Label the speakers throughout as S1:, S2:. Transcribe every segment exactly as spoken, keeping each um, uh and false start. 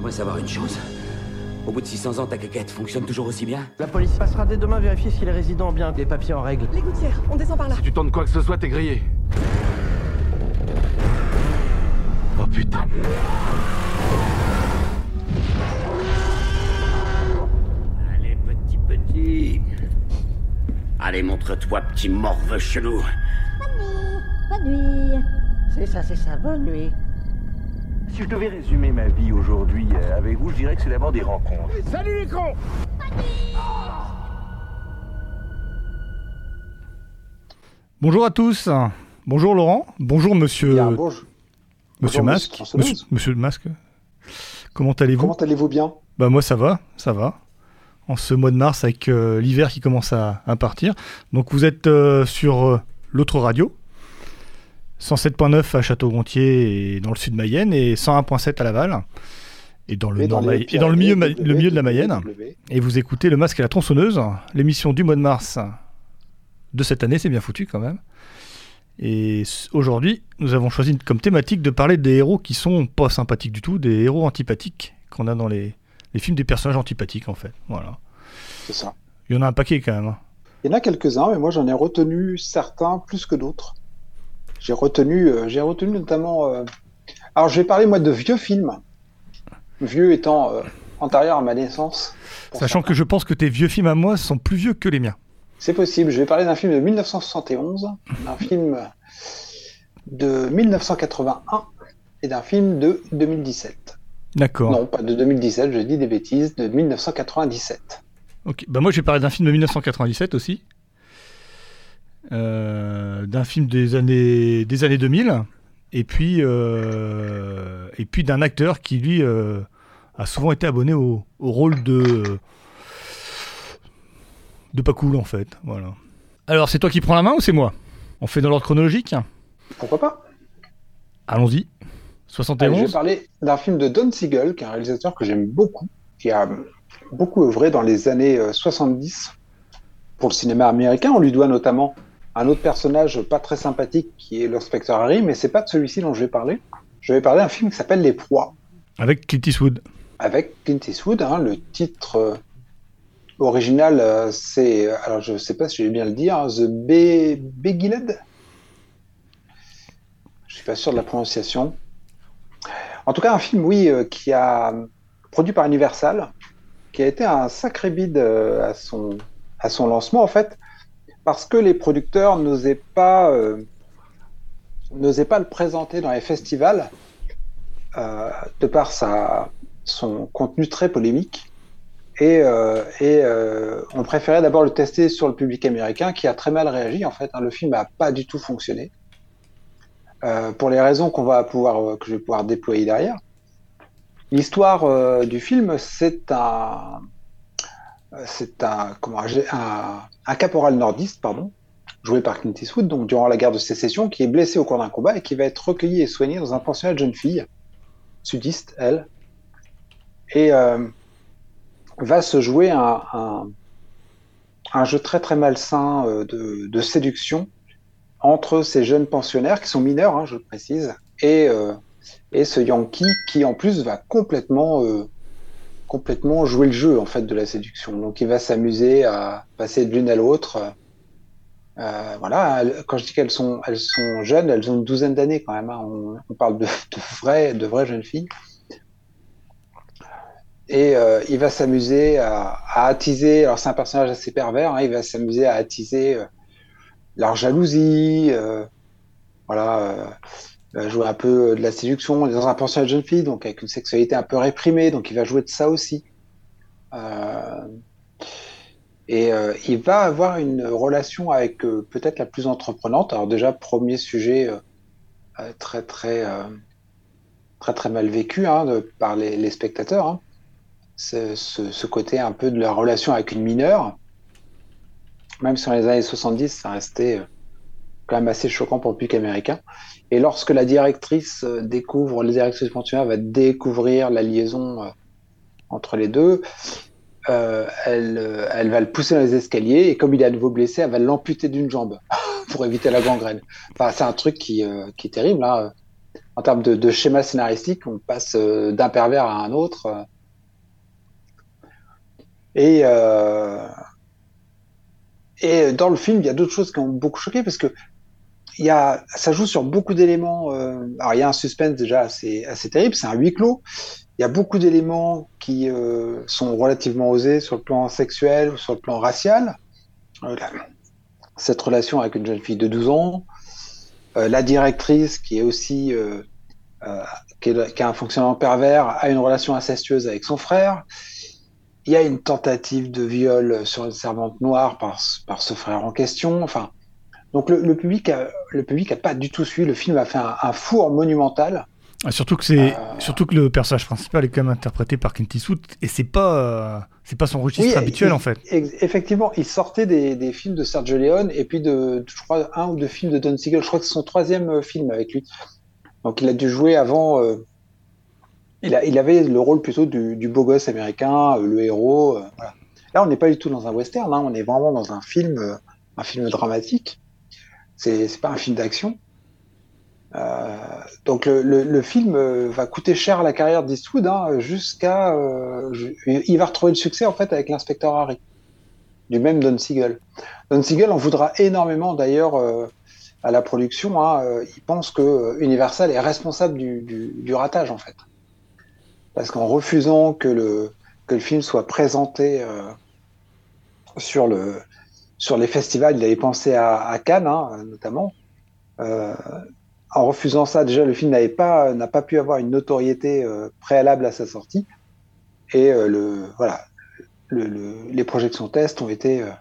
S1: J'aimerais savoir une chose. Au bout de six cents ans, ta caquette fonctionne toujours aussi bien?
S2: La police passera dès demain vérifier si les résidents ont bien des papiers en règle.
S3: Les gouttières, on descend par là.
S4: Si tu tentes quoi que ce soit, t'es grillé. Oh putain.
S1: Allez, petit petit. Allez, montre-toi, petit morveux chelou.
S5: Bonne nuit.
S2: C'est ça, c'est ça, bonne nuit.
S6: Si je devais résumer ma vie aujourd'hui euh, avec vous, je dirais que c'est d'abord des rencontres.
S4: Salut les cons.
S7: Bonjour à tous. Bonjour Laurent. Bonjour monsieur.
S8: Bien, bonjour.
S7: Monsieur
S8: Bonjour,
S7: Masque.
S8: monsieur
S7: Monsieur, monsieur le Masque. Comment allez-vous?
S8: Comment allez-vous bien?
S7: Bah moi ça va, ça va. En ce mois de mars avec euh, l'hiver qui commence à, à partir. Donc vous êtes euh, sur euh, l'autre radio. cent sept virgule neuf à Château-Gontier et dans le sud Mayenne et cent un virgule sept à Laval et dans le,
S8: Et dans
S7: nord
S8: les
S7: Maye- et dans le milieu, ma-
S8: W,
S7: le milieu de la Mayenne.
S8: W.
S7: Et vous écoutez Le Masque et la tronçonneuse, l'émission du mois de mars de cette année, c'est bien foutu quand même. Et s- aujourd'hui, nous avons choisi comme thématique de parler des héros qui sont pas sympathiques du tout, des héros antipathiques qu'on a dans les, les films des personnages antipathiques en fait. Voilà.
S8: C'est ça.
S7: Il y en a un paquet quand même. hein.
S8: Il y en a quelques-uns, mais moi j'en ai retenu certains plus que d'autres. J'ai retenu, euh, j'ai retenu notamment. euh, Alors je vais parler moi de vieux films, vieux étant euh, antérieur à ma naissance. pour
S7: Sachant
S8: certains.
S7: que je pense que tes vieux films à moi sont plus vieux que les miens.
S8: C'est possible. Je vais parler d'un film de mille neuf cent soixante et onze, d'un film de mille neuf cent quatre-vingt-un et d'un film de deux mille dix-sept.
S7: D'accord.
S8: Non, pas de deux mille dix-sept, je dis des bêtises, de mille neuf cent quatre-vingt-dix-sept.
S7: Ok, bah moi je vais parler d'un film de mille neuf cent quatre-vingt-dix-sept aussi, euh, d'un film des années des années deux mille, et puis euh, et puis d'un acteur qui lui euh, a souvent été abonné au, au rôle de de pas cool en fait, voilà. Alors c'est toi qui prends la main ou c'est moi? On fait dans l'ordre chronologique?
S8: Pourquoi pas?
S7: Allons-y.
S8: Allez, je
S7: soixante et onze.
S8: vais parler d'un film de Don Siegel, qui est un réalisateur que j'aime beaucoup, qui a beaucoup œuvré dans les années euh, soixante-dix pour le cinéma américain. On lui doit notamment un autre personnage pas très sympathique qui est l'inspecteur Harry, mais c'est pas de celui-ci dont je vais parler. Je vais parler d'un film qui s'appelle Les Proies,
S7: Avec Clint Eastwood.
S8: avec Clint Eastwood. Hein, le titre euh, original, euh, c'est, alors je sais pas si je vais bien le dire, hein, The Be- Beguiled. Je suis pas sûr de la prononciation. En tout cas, un film, oui, euh, qui a produit par Universal, qui a été un sacré bide euh, à son à son lancement en fait, parce que les producteurs n'osaient pas euh, n'osaient pas le présenter dans les festivals euh, de par sa son contenu très polémique et euh, et euh, on préférait d'abord le tester sur le public américain qui a très mal réagi en fait. Hein, le film n'a pas du tout fonctionné. Euh, pour les raisons qu'on va pouvoir, euh, que je vais pouvoir déployer derrière. L'histoire euh, du film, c'est un, c'est un, comment, un, un caporal nordiste, pardon, joué par Clint Eastwood, donc durant la guerre de Sécession, qui est blessé au cours d'un combat et qui va être recueilli et soigné dans un pensionnat de jeunes filles, sudiste, elle, et euh, va se jouer un, un, un jeu très très malsain euh, de, de séduction entre ces jeunes pensionnaires qui sont mineurs, hein, je le précise, et, euh, et ce Yankee qui en plus va complètement, euh, complètement jouer le jeu en fait de la séduction. Donc il va s'amuser à passer de l'une à l'autre. Euh, voilà, quand je dis qu'elles sont, elles sont jeunes, elles ont une douzaine d'années quand même. Hein. On, on parle de, de vraies, de vraies jeunes filles. Et euh, il va s'amuser à, à attiser. Alors c'est un personnage assez pervers. Hein, il va s'amuser à attiser euh, leur jalousie, euh, voilà, euh, il va jouer un peu de la séduction. On est dans un pensionnat de jeune fille, donc avec une sexualité un peu réprimée, donc il va jouer de ça aussi. Euh, et euh, il va avoir une relation avec euh, peut-être la plus entreprenante. Alors déjà, premier sujet euh, très très euh, très très mal vécu hein, de, par les, les spectateurs. Hein. C'est ce, ce côté un peu de la relation avec une mineure. Même si dans les années soixante-dix, ça restait quand même assez choquant pour le public américain. Et lorsque la directrice découvre, la directrice pensionnaire va découvrir la liaison entre les deux, euh, elle, elle va le pousser dans les escaliers, et comme il est à nouveau blessé, elle va l'amputer d'une jambe pour éviter la gangrène. Enfin, c'est un truc qui, euh, qui est terrible. Hein. en termes de, de schéma scénaristique, on passe euh, d'un pervers à un autre. euh. Et, euh, et dans le film, il y a d'autres choses qui ont beaucoup choqué parce que il y a, ça joue sur beaucoup d'éléments. euh, alors, il y a un suspense déjà assez, assez terrible, c'est un huis clos. Il y a beaucoup d'éléments qui euh, sont relativement osés sur le plan sexuel ou sur le plan racial. Euh, la- cette relation avec une jeune fille de douze ans, euh, la directrice qui est aussi euh, euh, qui, est- qui a un fonctionnement pervers, a une relation incestueuse avec son frère. Il y a une tentative de viol sur une servante noire par, par ce frère en question. Enfin, donc le, le public a, le public a pas du tout suivi. Le film a fait un, un four monumental.
S7: Ah, surtout que c'est,
S8: Euh,
S7: surtout que le personnage principal est quand même interprété par Clint Eastwood et c'est pas, euh, c'est pas son registre
S8: Oui,
S7: habituel
S8: il-
S7: en fait.
S8: ex- effectivement, il sortait des, des films de Sergio Leone et puis de, je crois, un ou deux films de Don Siegel. Je crois que c'est son troisième euh, film avec lui. Donc il a dû jouer avant. euh, il, a, il avait le rôle plutôt du, du beau gosse américain, euh, le héros. euh, voilà. Là, on n'est pas du tout dans un western. Hein, on est vraiment dans un film, euh, un film dramatique. C'est, c'est pas un film d'action. Euh, donc le, le, le film euh, va coûter cher à la carrière d'Eastwood hein, jusqu'à. Euh, ju- il va retrouver le succès en fait avec l'inspecteur Harry, du même Don Siegel. Don Siegel en voudra énormément d'ailleurs euh, à la production. Hein, euh, il pense que euh, Universal est responsable du, du, du ratage en fait, parce qu'en refusant que le que le film soit présenté euh, sur le sur les festivals, il avait pensé à, à Cannes hein, notamment. Euh, En refusant ça, déjà, le film n'avait pas, n'a pas pu avoir une notoriété euh, préalable à sa sortie. Et euh, le, voilà, le, le, les projections tests ont été, euh,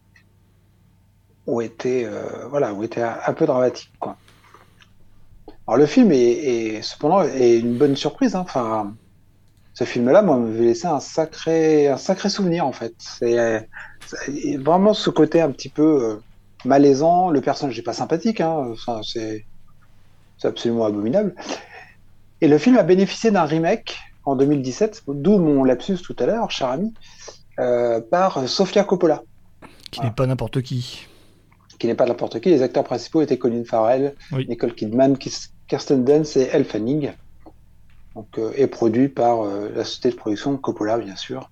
S8: ont été, euh, voilà, ont été un, un peu dramatiques, quoi. Alors le film est, est cependant est une bonne surprise. Hein. Enfin, ce film-là, moi, m'avait laissé un sacré, un sacré souvenir en fait. C'est, euh, c'est vraiment ce côté un petit peu euh, malaisant. Le personnage n'est pas sympathique. Hein. Enfin, c'est C'est absolument abominable. Et le film a bénéficié d'un remake en deux mille dix-sept, d'où mon lapsus tout à l'heure, cher ami, euh, par Sofia Coppola,
S7: Qui
S8: Voilà.
S7: n'est pas n'importe qui.
S8: qui n'est pas n'importe qui. Les acteurs principaux étaient Colin Farrell,
S7: Oui.
S8: Nicole Kidman, Kis- Kirsten Dunst et Elle Fanning. Donc, euh, et produit par euh, la société de production Coppola, bien sûr.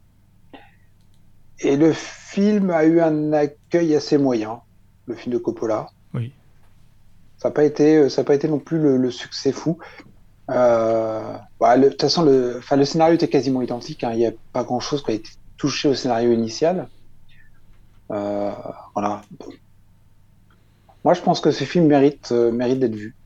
S8: Et le film a eu un accueil assez moyen, le film de Coppola.
S7: Oui.
S8: Ça n'a pas été, ça a pas été non plus le, le succès fou. Euh, bah, le- de toute façon, le, enfin, le scénario était quasiment identique. hein. Il n'y a pas grand-chose qui a été touché au scénario initial. Euh, voilà. Bon. Moi, je pense que ce film mérite, euh, mérite d'être vu.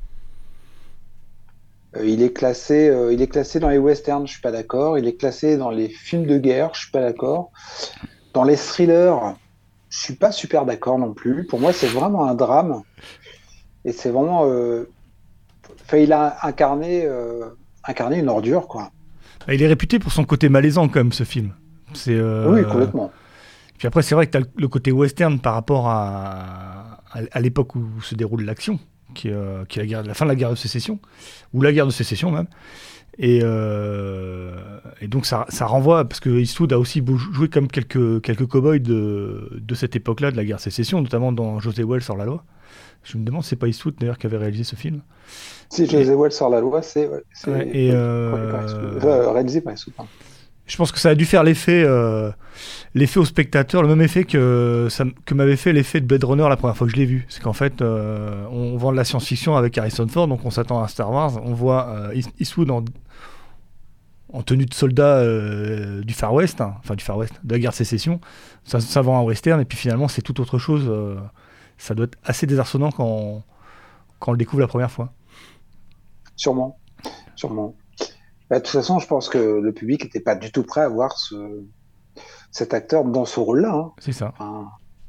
S8: Euh, il est classé, euh, il est classé dans les westerns, je suis pas d'accord. Il est classé dans les films de guerre, je suis pas d'accord. Dans les thrillers, je suis pas super d'accord non plus. Pour moi, c'est vraiment un drame. Et c'est vraiment. Euh... Enfin, il a incarné, euh, incarné une ordure, quoi.
S7: Ah, il est réputé pour son côté malaisant quand même ce film. C'est, euh,
S8: Oui, complètement.
S7: Puis après c'est vrai que tu as le côté western par rapport à, à, à l'époque où se déroule l'action, qui, est, euh, qui est la, guerre, la fin de la guerre de sécession, ou la guerre de sécession même. Et, euh, et donc ça, ça renvoie, parce que Eastwood a aussi bou- joué comme quelques, quelques cow-boys de, de cette époque-là, de la guerre de sécession, notamment dans José Wells hors la loi. Je me demande si c'est pas Eastwood d'ailleurs qui avait réalisé ce film.
S8: Si José Wells sort la loi, c'est. Ouais, c'est
S7: Ouais, et,
S8: ouais,
S7: euh,
S8: par Eastwood. Enfin, réalisé par Eastwood, pardon.
S7: Je pense que ça a dû faire l'effet, euh, l'effet au spectateur, le même effet que, ça, que m'avait fait l'effet de Blade Runner la première fois que je l'ai vu. C'est qu'en fait, euh, on vend de la science-fiction avec Harrison Ford, donc on s'attend à Star Wars. On voit euh, East- Eastwood en, en tenue de soldat euh, du Far West, hein, enfin du Far West, de la guerre de sécession. Ça, ça vend un western, et puis finalement, c'est tout autre chose. Euh, ça doit être assez désarçonnant quand on, quand on le découvre la première fois.
S8: Sûrement. Sûrement. Bah, de toute façon, je pense que le public n'était pas du tout prêt à voir ce... cet acteur dans ce rôle-là. Hein.
S7: C'est ça.
S8: Enfin,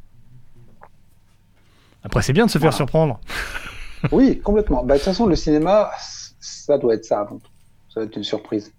S7: Après, c'est bien de se faire
S8: Voilà.
S7: surprendre.
S8: oui, complètement. Bah, de toute façon, le cinéma, c- ça doit être ça avant tout. Ça doit être une surprise.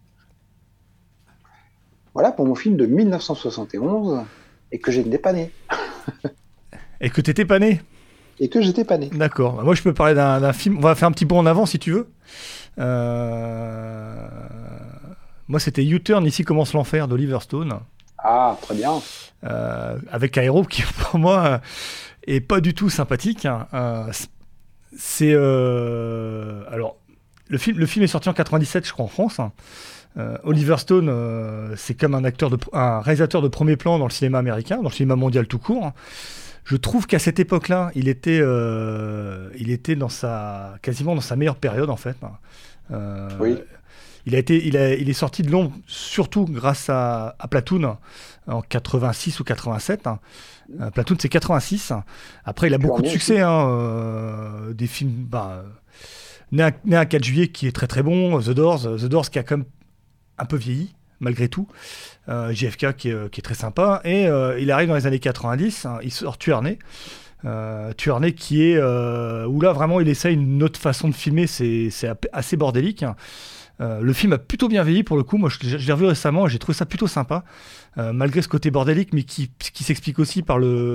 S8: Voilà pour mon film de mille neuf cent soixante et onze et que j'ai dépanné.
S7: Et que t'étais pas né.
S8: Et que j'étais pas né.
S7: D'accord. Bah, moi, je peux parler d'un, d'un film. On va faire un petit bond en avant si tu veux. Euh... Moi, c'était U-Turn, Ici commence l'enfer d'Oliver Stone.
S8: Ah, très bien.
S7: Euh, avec un héros qui, pour moi, euh, est pas du tout sympathique. hein. Euh, c'est. Euh... Alors, le film, le film est sorti en quatre-vingt-dix-sept, je crois, en France. Euh, Oliver Stone, euh, c'est comme un acteur, de, un réalisateur de premier plan dans le cinéma américain, dans le cinéma mondial tout court. Je trouve qu'à cette époque-là, il était, euh, il était dans sa, quasiment dans sa meilleure période en fait. Euh,
S8: Oui.
S7: Il a été, il, a, il est sorti de l'ombre surtout grâce à, à Platoon en quatre-vingt-six ou quatre-vingt-sept. Euh, Platoon, c'est quatre-vingt-six. Après, il a beaucoup de succès, hein, euh, des films. Bah, Né un, né un quatre juillet qui est très très bon, The Doors, The Doors qui a quand même un peu vieilli malgré tout, euh, J F K qui est, qui est très sympa, et euh, il arrive dans les années quatre-vingt-dix, hein, il sort Tuernay, euh, Tuernay qui est euh, où là vraiment il essaye une autre façon de filmer, c'est, c'est assez bordélique. Hein. Euh, le film a plutôt bien vieilli pour le coup, moi je, je l'ai revu récemment et j'ai trouvé ça plutôt sympa, euh, malgré ce côté bordélique, mais qui, qui s'explique aussi par le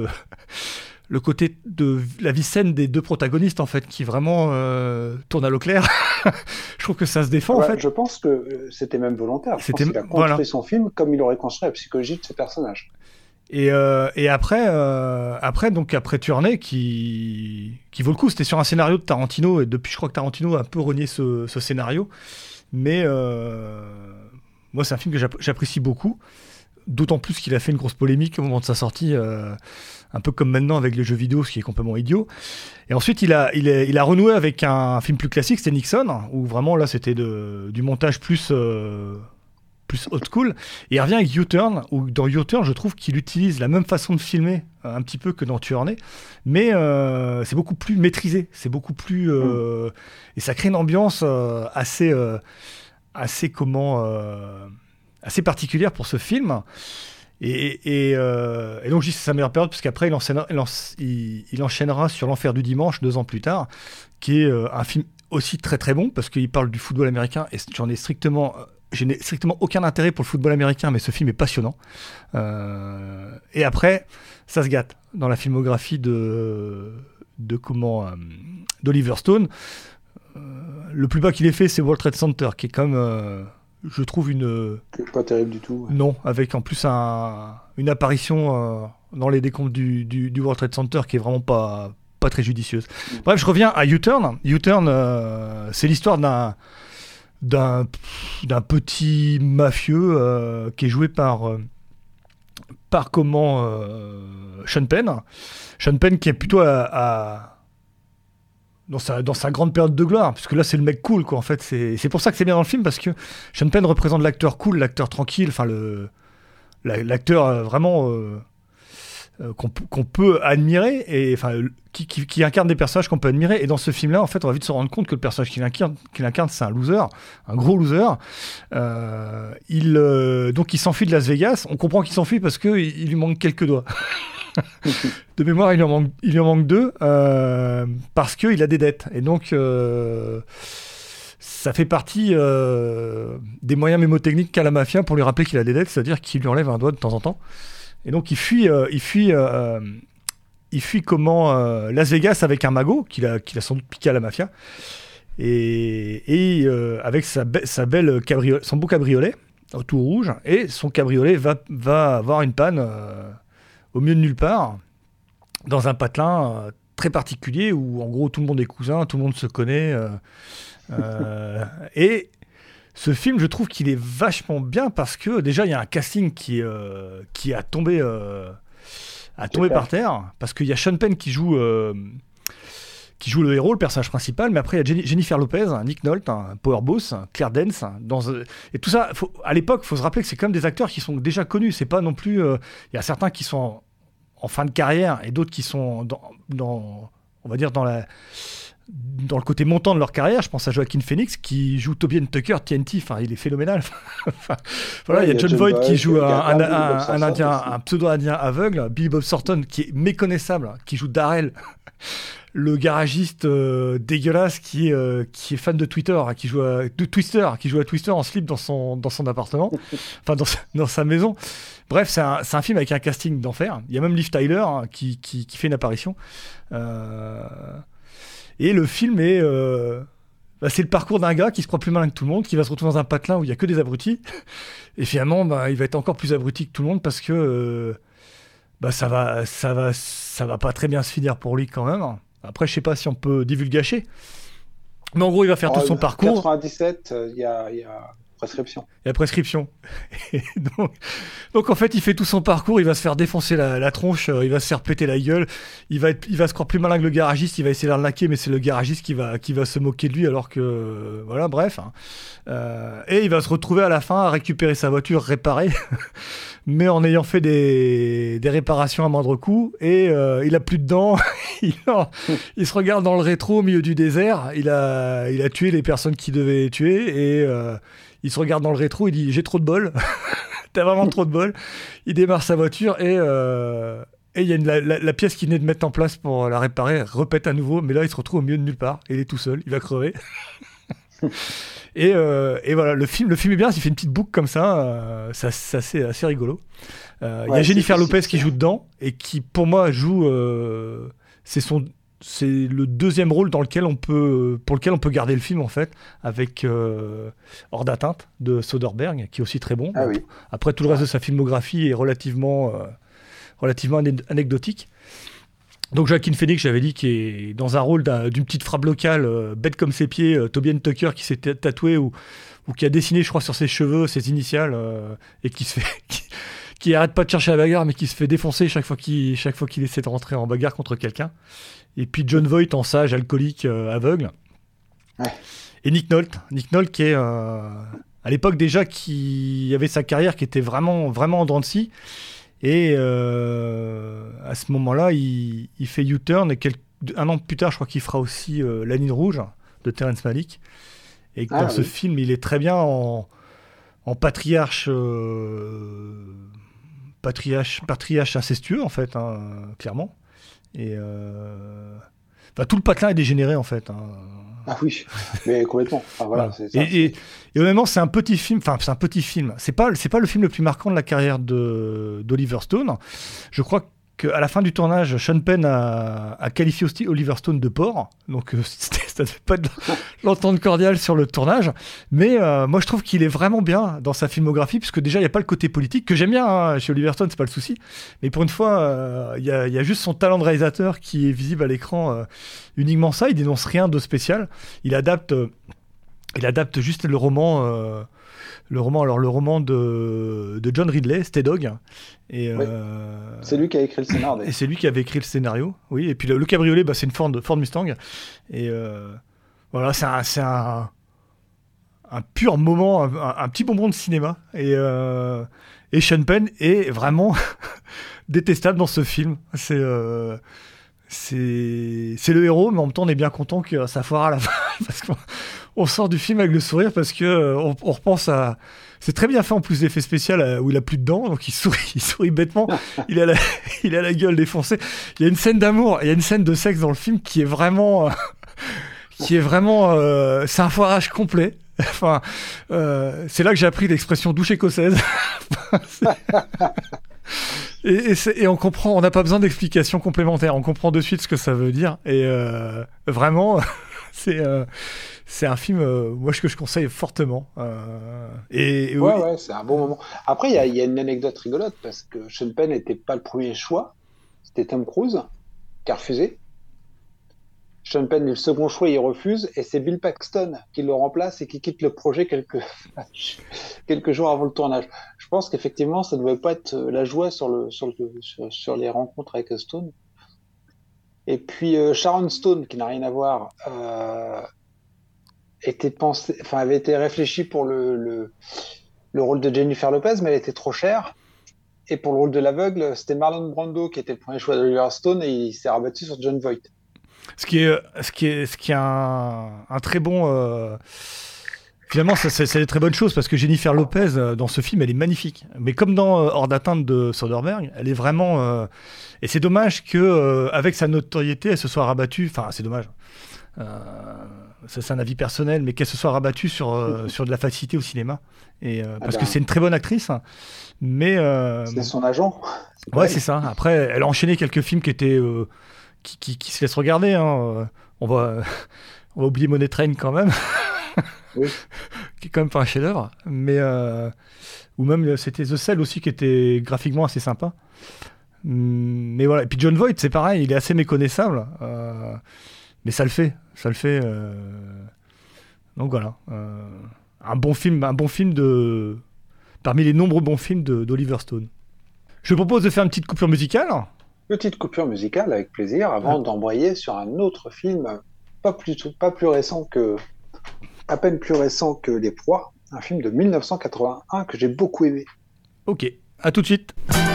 S7: le côté de la vie saine des deux protagonistes en fait, qui vraiment euh, tourne à l'eau claire. Je trouve que ça se défend
S8: Ouais,
S7: en fait.
S8: Je pense que c'était même volontaire. Je
S7: C'était-
S8: pense qu'il a construit
S7: voilà.
S8: son film comme il aurait construit la psychologie de ses personnages.
S7: Et, euh, et après, euh, après, donc après Tuernay, qui, qui vaut le coup, c'était sur un scénario de Tarantino, et depuis je crois que Tarantino a un peu renié ce, ce scénario. Mais euh, moi, c'est un film que j'app- j'apprécie beaucoup, d'autant plus qu'il a fait une grosse polémique au moment de sa sortie, euh, un peu comme maintenant avec les jeux vidéo, ce qui est complètement idiot. Et ensuite, il a, il a, il a renoué avec un film plus classique, c'était Nixon, où vraiment là, c'était de, du montage plus... Euh, plus old school, et il revient avec U-Turn, où dans U-Turn, je trouve qu'il utilise la même façon de filmer, euh, un petit peu que dans Tuernay, mais euh, c'est beaucoup plus maîtrisé, c'est beaucoup plus... Euh, mm. Et ça crée une ambiance euh, assez, euh, assez, comment, euh, assez particulière pour ce film, et, et, euh, et donc je dis que c'est sa meilleure période, parce qu'après il, enchaînera, il, en, il, il enchaînera sur L'Enfer du Dimanche, deux ans plus tard, qui est euh, un film aussi très très bon, parce qu'il parle du football américain, et j'en ai strictement... Je n'ai strictement aucun intérêt pour le football américain, mais ce film est passionnant. Euh, et après, ça se gâte dans la filmographie de, de comment, euh, d'Oliver Stone. Euh, le plus bas qu'il ait fait, c'est World Trade Center, qui est quand même, euh, je trouve, une...
S8: C'est pas terrible du tout.
S7: Non, avec en plus un, une apparition euh, dans les décomptes du, du, du World Trade Center qui est vraiment pas, pas très judicieuse. Bref, je reviens à U-Turn. U-Turn, euh, c'est l'histoire d'un... D'un, d'un petit mafieux euh, qui est joué par, euh, par comment euh, Sean Penn. Sean Penn qui est plutôt à, à, dans, sa, dans sa grande période de gloire, puisque là c'est le mec cool, quoi, en fait. C'est, c'est pour ça que c'est bien dans le film, parce que Sean Penn représente l'acteur cool, l'acteur tranquille, enfin le, la, l'acteur euh, vraiment euh, euh, qu'on, qu'on peut admirer, et enfin qui, qui, qui incarne des personnages qu'on peut admirer. Et dans ce film-là, en fait, on va vite se rendre compte que le personnage qu'il incarne, qu'il incarne c'est un loser, un gros loser. Euh, il, euh, donc il s'enfuit de Las Vegas. On comprend qu'il s'enfuit parce qu'il il lui manque quelques doigts. De mémoire, il lui en manque, il lui en manque deux, euh, parce qu'il a des dettes. Et donc, euh, ça fait partie euh, des moyens mémotechniques qu'a la mafia pour lui rappeler qu'il a des dettes, c'est-à-dire qu'il lui enlève un doigt de temps en temps. Et donc, il fuit, euh, il fuit, euh, il fuit comment euh, Las Vegas avec un magot qu'il a, qu'il a sans doute piqué à la mafia, et, et euh, avec sa, be- sa belle cabriolet, son beau cabriolet au tout rouge, et son cabriolet va, va avoir une panne euh, au milieu de nulle part, dans un patelin euh, très particulier où en gros tout le monde est cousin, tout le monde se connaît, euh, euh, et ce film, je trouve qu'il est vachement bien parce que déjà il y a un casting qui, euh, qui a tombé, euh, a tombé par terre, parce qu'il y a Sean Penn qui joue, euh, qui joue le héros, le personnage principal, mais après il y a Jenny- Jennifer Lopez, Nick Nolte, hein, Power Boss, Claire Danes, dans, euh, et tout ça. Faut, à l'époque, il faut se rappeler que c'est quand même des acteurs qui sont déjà connus. C'est pas non plus. Il euh, y a certains qui sont en, en fin de carrière et d'autres qui sont dans, dans, on va dire dans la. Dans le côté montant de leur carrière, je pense à Joaquin Phoenix qui joue Toby Tucker, T N T, enfin il est phénoménal. Enfin, voilà,
S8: Ouais,
S7: il y a John Voight qui joue un, un,
S8: Billy
S7: un,
S8: Bob
S7: un
S8: Thornton
S7: indien,
S8: aussi.
S7: un pseudo-indien aveugle, Billy Bob Thornton qui est méconnaissable, qui joue Darrell, le garagiste euh, dégueulasse qui est, euh, qui est fan de Twitter, hein, qui joue à, de Twister, qui joue à Twister en slip dans son, dans son appartement, enfin dans, sa- dans sa maison. Bref, c'est un, c'est un film avec un casting d'enfer. Il y a même Liv Tyler hein, qui, qui, qui fait une apparition. Euh... Et le film est... Euh... Bah, c'est le parcours d'un gars qui se croit plus malin que tout le monde, qui va se retrouver dans un patelin où il n'y a que des abrutis. Et finalement, bah, il va être encore plus abruti que tout le monde parce que euh... bah, ça va, ça va, ça va pas très bien se finir pour lui quand même. Après, je sais pas si on peut divulgacher. Mais en gros, il va faire
S8: Oh,
S7: tout son parcours.
S8: quatre-vingt-dix-sept, il y a, y a prescription.
S7: Il y a prescription. Et donc, donc en fait, il fait tout son parcours, il va se faire défoncer la, la tronche, euh, il va se faire péter la gueule, il va, être, il va se croire plus malin que le garagiste, il va essayer d'arnaquer, mais c'est le garagiste qui va, qui va se moquer de lui, alors que... Euh, voilà, bref. Hein. Euh, et il va se retrouver à la fin à récupérer sa voiture réparée, mais en ayant fait des, des réparations à moindre coût, et euh, il a plus de dents, il, a, il se regarde dans le rétro au milieu du désert, il a, il a tué les personnes qu'il devait tuer, et... Euh, il se regarde dans le rétro, il dit « j'ai trop de bol ». T'as vraiment trop de bol. Il démarre sa voiture et euh, et il y a une, la, la, la pièce qu'il venait de mettre en place pour la réparer repète à nouveau, mais là il se retrouve au milieu de nulle part. Et il est tout seul, il va crever. et, euh, et voilà, le film, le film est bien, il fait une petite boucle comme ça, euh, ça, ça c'est assez rigolo. Euh, il ouais, y a Jennifer Lopez qui joue dedans et qui pour moi joue, euh, c'est son c'est le deuxième rôle dans lequel on peut, pour lequel on peut garder le film en fait, avec euh, Hors d'atteinte de Soderbergh, qui est aussi très bon.
S8: Ah, oui.
S7: Après, tout le reste de sa filmographie est relativement, euh, relativement anécdotique. Donc Joaquin Phoenix, j'avais dit, qui est dans un rôle d'un, d'une petite frappe locale, euh, bête comme ses pieds, euh, Tobias Tucker qui s'est tatoué ou, ou qui a dessiné, je crois, sur ses cheveux ses initiales euh, et qui se fait... qui, qui arrête pas de chercher la bagarre, mais qui se fait défoncer chaque fois qu'il, chaque fois qu'il essaie de rentrer en bagarre contre quelqu'un. Et puis John Voight en sage, alcoolique, euh, aveugle. Ouais. Et Nick Nolte. Nick Nolte qui est, euh, à l'époque déjà, qui avait sa carrière qui était vraiment, vraiment en dents de scie. Et euh, à ce moment-là, il, il fait U-turn. Et quelques, un an plus tard, je crois qu'il fera aussi euh, La Ligne Rouge de Terrence Malick. Et ah, dans oui. ce film, il est très bien en, en patriarche... Euh, patriarche, patriarche incestueux, en fait, hein, clairement. Et euh... enfin, tout le patelin est dégénéré, en fait. Hein.
S8: Ah oui, mais complètement. Enfin, voilà,
S7: voilà.
S8: C'est ça,
S7: et, et, et honnêtement, c'est un petit film. Enfin, c'est un petit film. C'est pas, c'est pas le film le plus marquant de la carrière de, d'Oliver Stone. Je crois qu'à la fin du tournage, Sean Penn a, a qualifié aussi Oliver Stone de porc. Donc, euh, ça ne devait pas être l'entente cordiale sur le tournage. Mais euh, moi, je trouve qu'il est vraiment bien dans sa filmographie, puisque déjà, il n'y a pas le côté politique, que j'aime bien hein, chez Oliver Stone, c'est pas le souci. Mais pour une fois, il euh, y, y a juste son talent de réalisateur qui est visible à l'écran. Euh, uniquement ça, il dénonce rien de spécial. Il adapte, euh, il adapte juste le roman... Euh, Le roman, alors le roman de, de John Ridley, Stay Dog. Et,
S8: oui. euh, c'est lui qui a écrit le scénario.
S7: Et c'est lui qui avait écrit le scénario, oui. Et puis le, le cabriolet, bah, c'est une Ford, Ford Mustang. Et euh, voilà, c'est un, c'est un, un pur moment, un, un petit bonbon de cinéma. Et, euh, et Sean Penn est vraiment détestable dans ce film. C'est, euh, c'est, c'est le héros, mais en même temps, on est bien content que ça foire à la fin. Parce qu'on on sort du film avec le sourire parce que euh, on, on repense à... C'est très bien fait en plus d'effets spéciaux euh, où il a plus de dents, donc il sourit, il sourit bêtement, il a, la, il a la gueule défoncée. Il y a une scène d'amour, il y a une scène de sexe dans le film qui est vraiment... Euh, qui est vraiment... Euh, c'est un foirage complet. Enfin, euh, c'est là que j'ai appris l'expression douche écossaise. et, et, et on comprend, on n'a pas besoin d'explications complémentaires, on comprend de suite ce que ça veut dire. Et euh, vraiment, c'est... Euh, C'est un film, euh, moi, que je conseille fortement. Euh, et, et
S8: ouais,
S7: oui.
S8: ouais, c'est un bon moment. Après, il y, y a une anecdote rigolote, parce que Sean Penn n'était pas le premier choix. C'était Tom Cruise qui a refusé. Sean Penn est le second choix, il refuse. Et c'est Bill Paxton qui le remplace et qui quitte le projet quelques, quelques jours avant le tournage. Je pense qu'effectivement, ça ne devait pas être la joie sur, le, sur, le, sur, sur les rencontres avec Stone. Et puis, euh, Sharon Stone, qui n'a rien à voir... Euh, était pensé, enfin avait été réfléchi pour le, le, le rôle de Jennifer Lopez, mais elle était trop chère. Et pour le rôle de l'aveugle, c'était Marlon Brando qui était le premier choix d'Oliver Stone et il s'est rabattu sur John Voight.
S7: Ce qui est, ce qui est, ce qui est un, un très bon. Euh... Finalement, ça, c'est, c'est des très bonnes choses parce que Jennifer Lopez euh, dans ce film, elle est magnifique. Mais comme dans euh, Hors d'atteinte de Soderbergh, elle est vraiment. Euh... Et c'est dommage que euh, avec sa notoriété, elle se soit rabattue. Enfin, c'est dommage. Euh... Ça, c'est un avis personnel, mais qu'elle se soit rabattue sur, euh, sur de la facilité au cinéma. Et, euh, parce ah ben, que c'est une très bonne actrice. Mais, euh,
S8: c'est son agent.
S7: C'est ouais, c'est ça. Après, elle a enchaîné quelques films qui, étaient, euh, qui, qui, qui se laissent regarder. Hein. On, va, on va oublier Money Train quand même. Oui. Qui est quand même pas un chef-d'œuvre. Mais, euh, ou même, c'était The Cell aussi, qui était graphiquement assez sympa. Mais voilà. Et puis John Voight, c'est pareil, il est assez méconnaissable. Euh, Mais ça le fait, ça le fait. Euh... Donc voilà, euh, un bon film, un bon film de parmi les nombreux bons films de, d'Oliver Stone. Je propose de faire une petite coupure musicale.
S8: Petite coupure musicale avec plaisir avant ouais. d'embrayer sur un autre film pas plus pas plus récent que à peine plus récent que Les Proies, un film de mille neuf cent quatre-vingt-un que j'ai beaucoup aimé.
S7: Ok, à tout de suite.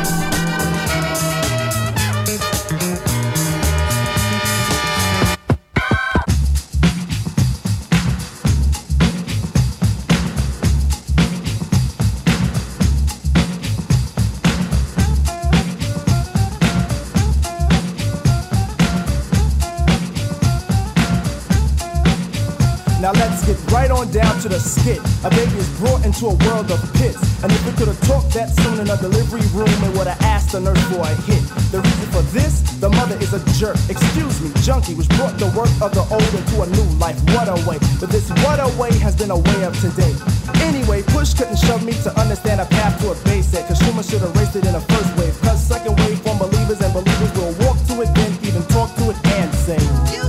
S3: Now let's get right on down to the skit. A baby is brought into a world of pits. And if we could have talked that soon in a delivery room, it would have asked the nurse for a hit. The reason for this, the mother is a jerk. Excuse me, junkie, which brought the work of the old into a new life. What a way. But this what a way has been a way of today. Anyway, push couldn't shove me to understand a path to a base set. Cause Schumer should have raced it in a first wave. Cause second wave from believers and believers will walk to it, then even talk to it and say,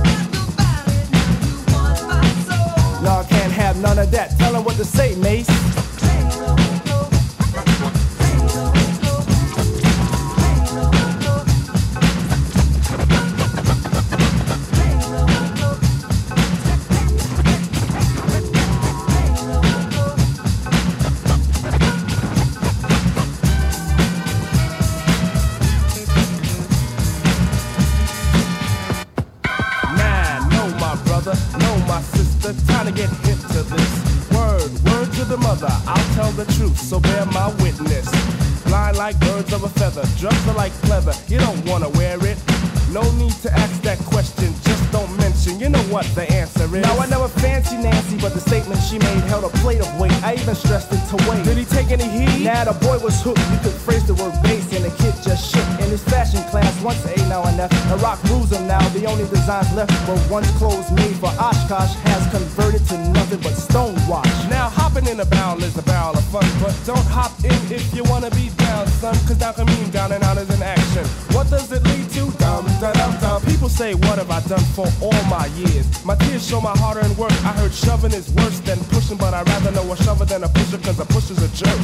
S3: no, I can't have none of that. Tell him what to say, Mace. Time to get hip to this. Word, word to the mother. I'll tell the truth, so bear my witness. Blind like birds of a feather. Drugs are like pleather. You don't wanna wear it. No need to ask that question. Just don't mention. You know what the answer is. Now I never fancy Nancy, but the statement she made held a plate of weight. I even stressed it to wait. Did he take any heed? Nah, the boy was hooked. You could phrase the word base, and the kid just shook. In his fashion class, once A, now and F. The rock rules him now. The only designs left were once clothes made for Oshkosh has converted to nothing but stonewash. Now hopping in a barrel is a barrel of fun, but don't hop in if you wanna be down, son. Cause down can mean down and out is an action. What does it lead to? Dum dum dum dum. People say, what have I done for all my years? My tears show my hard-earned work. I heard shoving is worse than pushing, but I'd rather know a shover than a pusher, cause a pusher's a jerk.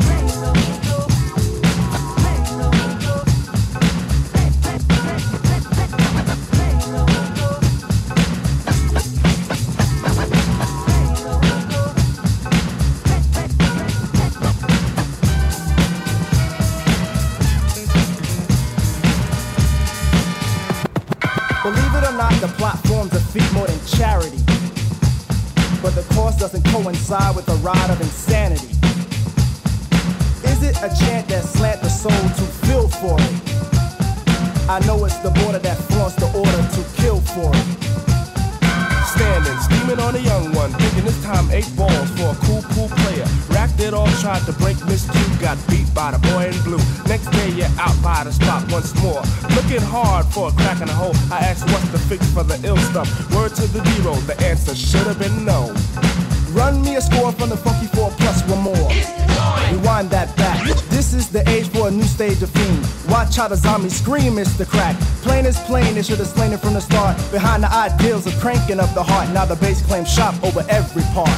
S3: The plot forms a feat more than charity, but the cost doesn't coincide with the ride of insanity. Is it a chant that slant the soul to feel for it? I know it's the border that flaunts the order to kill for it. Standing, steaming on a young one, thinking this time eight balls for a cool, cool player. Racked it all, tried to break Miss Q, got beat by the boy in blue. Next day you're out by the spot once more, looking hard for a crack in the hole. I asked what's the fix for the ill stuff. Word to the B-roll, the answer should have been no. Run me a score from the funky four plus one more. Rewind that back. This is the age for a new stage of fiend. Watch how the zombies scream, it's the crack. Plain is plain, they should have slain it from the start. Behind the ideals of cranking up the heart. Now the bass claims shop over every part.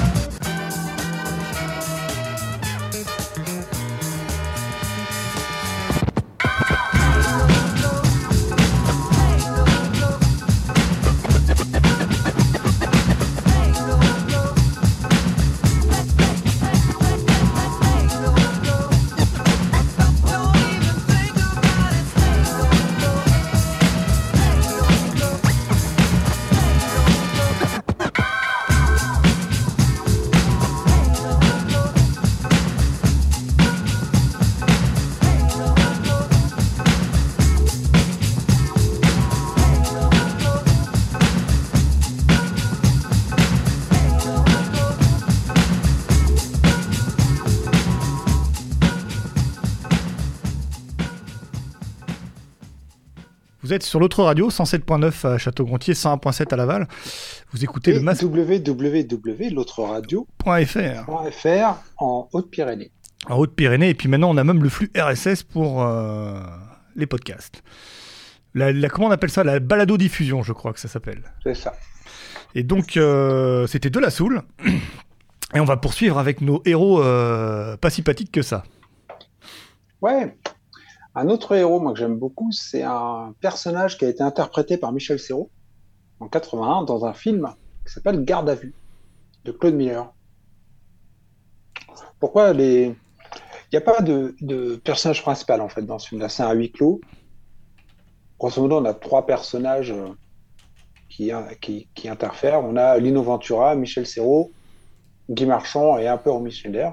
S7: Vous êtes sur l'autre radio, cent sept point neuf à Château-Gontier, cent un point sept à Laval. Vous écoutez
S8: et
S7: le Mas...
S8: w w w point l'autre radio
S7: point f r
S8: en Haute-Pyrénées.
S7: En Haute-Pyrénées, et puis maintenant on a même le flux R S S pour euh, les podcasts. La, la, comment on appelle ça? La balado-diffusion, je crois que ça s'appelle.
S8: C'est ça.
S7: Et donc, euh, c'était De La Soul. Et on va poursuivre avec nos héros euh, pas si sympathiques que ça.
S8: Ouais. Un autre héros, moi, que j'aime beaucoup, c'est un personnage qui a été interprété par Michel Serrault en quatre-vingt-un dans un film qui s'appelle Garde à vue de Claude Miller. Pourquoi les... Il n'y a pas de, de personnage principal, en fait, dans ce film-là. C'est un huis clos. Grosso modo, on a trois personnages qui, qui, qui interfèrent. On a Lino Ventura, Michel Serrault, Guy Marchand et un peu Romy Schneider.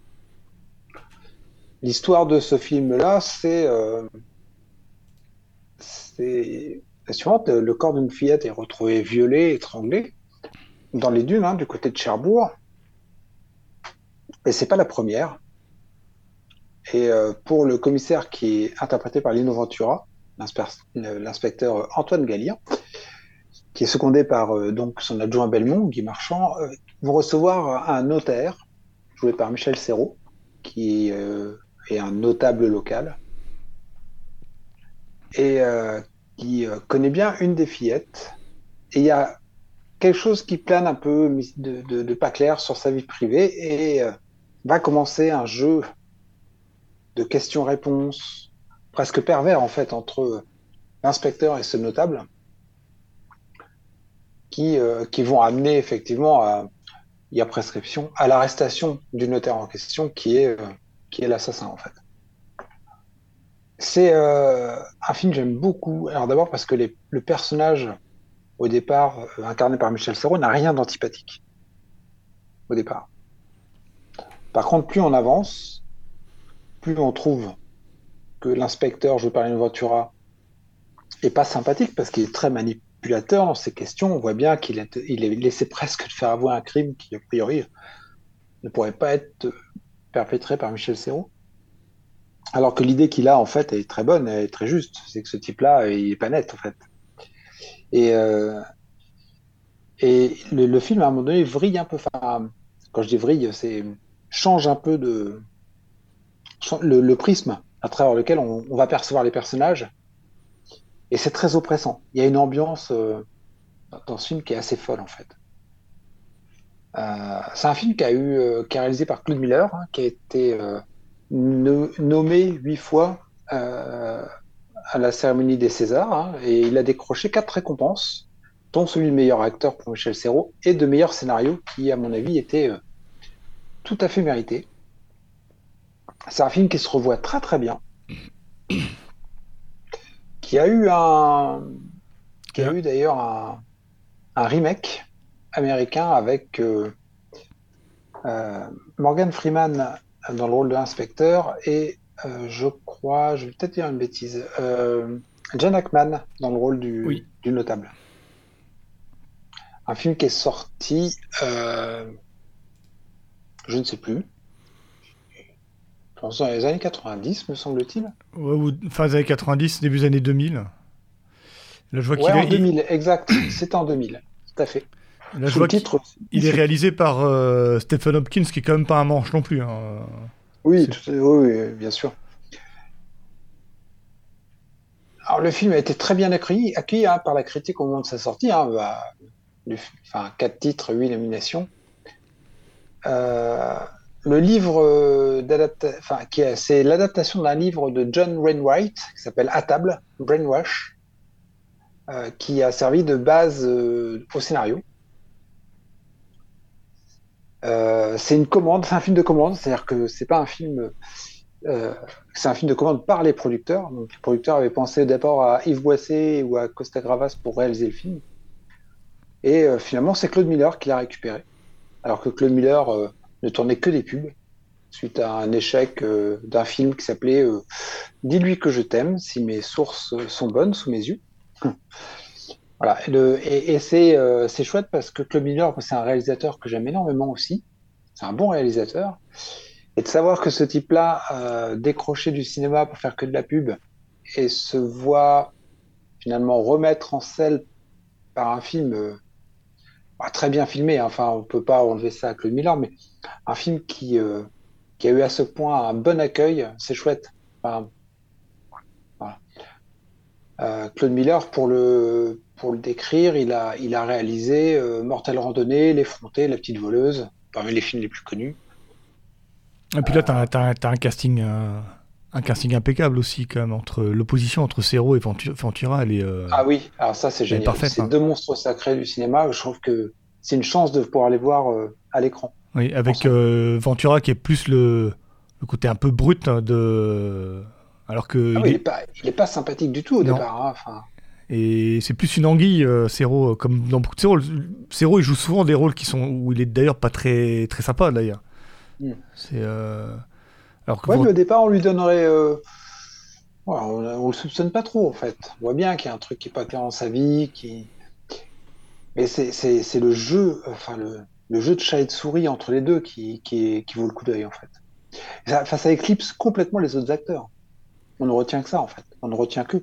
S8: L'histoire de ce film-là, c'est, euh, c'est la suivante. Le corps d'une fillette est retrouvé violé, étranglé, dans les dunes, hein, du côté de Cherbourg. Et c'est pas la première. Et euh, pour le commissaire qui est interprété par Lino Ventura, l'inspecteur Antoine Gallia, qui est secondé par euh, donc son adjoint Belmont, Guy Marchand, euh, vont recevoir un notaire, joué par Michel Serrault, qui euh, est un notable local, et euh, qui euh, connaît bien une des fillettes. Et il y a quelque chose qui plane un peu de, de, de pas clair sur sa vie privée, et euh, va commencer un jeu de questions-réponses, presque pervers en fait, entre l'inspecteur et ce notable, qui, euh, qui vont amener effectivement, à, il y a prescription, à l'arrestation du notaire en question, qui est, euh, qui est l'assassin en fait. C'est euh, un film que j'aime beaucoup. Alors d'abord parce que les, le personnage, au départ, euh, incarné par Michel Serrault, n'a rien d'antipathique. Au départ. Par contre, plus on avance, plus on trouve que l'inspecteur, joué par Lino Ventura, est pas sympathique parce qu'il est très manipulateur dans ses questions. On voit bien qu'il est, il est laissé presque de faire avouer un crime qui, a priori, ne pourrait pas être perpétré par Michel Serrault. Alors que l'idée qu'il a, en fait, est très bonne, elle est très juste. C'est que ce type-là, il est pas net, en fait. Et, euh, et le, le film, à un moment donné, vrille un peu. Enfin, quand je dis vrille, c'est change un peu de le, le prisme à travers lequel on, on va percevoir les personnages. Et c'est très oppressant. Il y a une ambiance euh, dans ce film qui est assez folle, en fait. Euh, c'est un film qui a eu, euh, qui est réalisé par Claude Miller, hein, qui a été euh, no- nommé huit fois euh, à la cérémonie des Césars, hein, et il a décroché quatre récompenses, dont celui de meilleur acteur pour Michel Serrault et de meilleur scénario, qui, à mon avis, était euh, tout à fait mérité. C'est un film qui se revoit très très bien, qui a eu un, qui a eu d'ailleurs un, un remake américain avec euh, euh, Morgan Freeman dans le rôle de l'inspecteur et euh, je crois, je vais peut-être dire une bêtise, euh, Gene Hackman dans le rôle du,
S7: oui.
S8: du notable. Un film qui est sorti, euh, je ne sais plus, dans les années quatre-vingt-dix, me semble-t-il.
S7: Ouais, ou fin des années quatre-vingt-dix, début des années deux mille. Là, je vois qu'il
S8: ouais,
S7: est...
S8: en deux mille, exact. C'était en deux mille, tout à fait.
S7: Là, je vois titre, il est réalisé par euh, Stephen Hopkins, qui est quand même pas un manche non plus. Hein.
S8: Oui, tout, oui, oui, bien sûr. Alors, le film a été très bien accueilli, accueilli hein, par la critique au moment de sa sortie. Hein, bah, le, enfin, quatre titres, huit nominations. Euh, le livre d'adaptation, enfin, qui est, c'est l'adaptation d'un livre de John Wainwright qui s'appelle À table, Brainwash, euh, qui a servi de base euh, au scénario. Euh, c'est une commande, c'est un film de commande, c'est-à-dire que c'est pas un film, euh, c'est un film de commande par les producteurs. Donc les producteurs avaient pensé d'abord à Yves Boisset ou à Costa Gavras pour réaliser le film, et euh, finalement c'est Claude Miller qui l'a récupéré, alors que Claude Miller euh, ne tournait que des pubs suite à un échec euh, d'un film qui s'appelait euh, Dis-lui que je t'aime, si mes sources sont bonnes sous mes yeux. Voilà, et, le, et, et c'est, euh, c'est chouette parce que Claude Miller, c'est un réalisateur que j'aime énormément aussi. C'est un bon réalisateur. Et de savoir que ce type-là euh, décrochait du cinéma pour faire que de la pub et se voit finalement remettre en selle par un film euh, bah, très bien filmé. Hein. Enfin, on peut pas enlever ça à Claude Miller, mais un film qui, euh, qui a eu à ce point un bon accueil, c'est chouette. Enfin, voilà. Euh, Claude Miller, pour le, pour le décrire, il a, il a réalisé euh, Mortelle Randonnée, L'Effrontée, La Petite Voleuse, parmi les films les plus connus.
S7: Et puis là, t'as, t'as, t'as un casting, euh, un casting impeccable aussi, quand même, entre l'opposition entre Serrault et Ventu- Ventura. Elle est, euh,
S8: Ah oui, alors ça c'est
S7: elle est
S8: génial.
S7: parfaite,
S8: C'est
S7: hein.
S8: deux monstres sacrés du cinéma. Je trouve que c'est une chance de pouvoir les voir euh, à l'écran.
S7: Oui, avec euh, Ventura qui est plus le, le côté un peu brut de, alors que
S8: Ah
S7: il
S8: oui, il
S7: est-
S8: n'est pas, il est pas sympathique du tout au
S7: Non.
S8: départ. Hein. Enfin,
S7: et c'est plus une anguille, euh, Serrault, euh, comme dans beaucoup de ses rôles. Serrault, il joue souvent des rôles qui sont où il est d'ailleurs pas très très sympa d'ailleurs.
S8: Mm.
S7: C'est euh, alors que
S8: ouais,
S7: Ven-
S8: mais au départ, on lui donnerait. euh, ouais, on, on le soupçonne pas trop en fait. On voit bien qu'il y a un truc qui est pas clair dans sa vie, qui. Mais c'est, c'est, c'est le jeu, enfin le, le jeu de chat et de souris entre les deux qui, qui, est- qui vaut le coup d'œil en fait. Ça, enfin, ça éclipse complètement les autres acteurs. On ne retient que ça en fait. On ne retient que.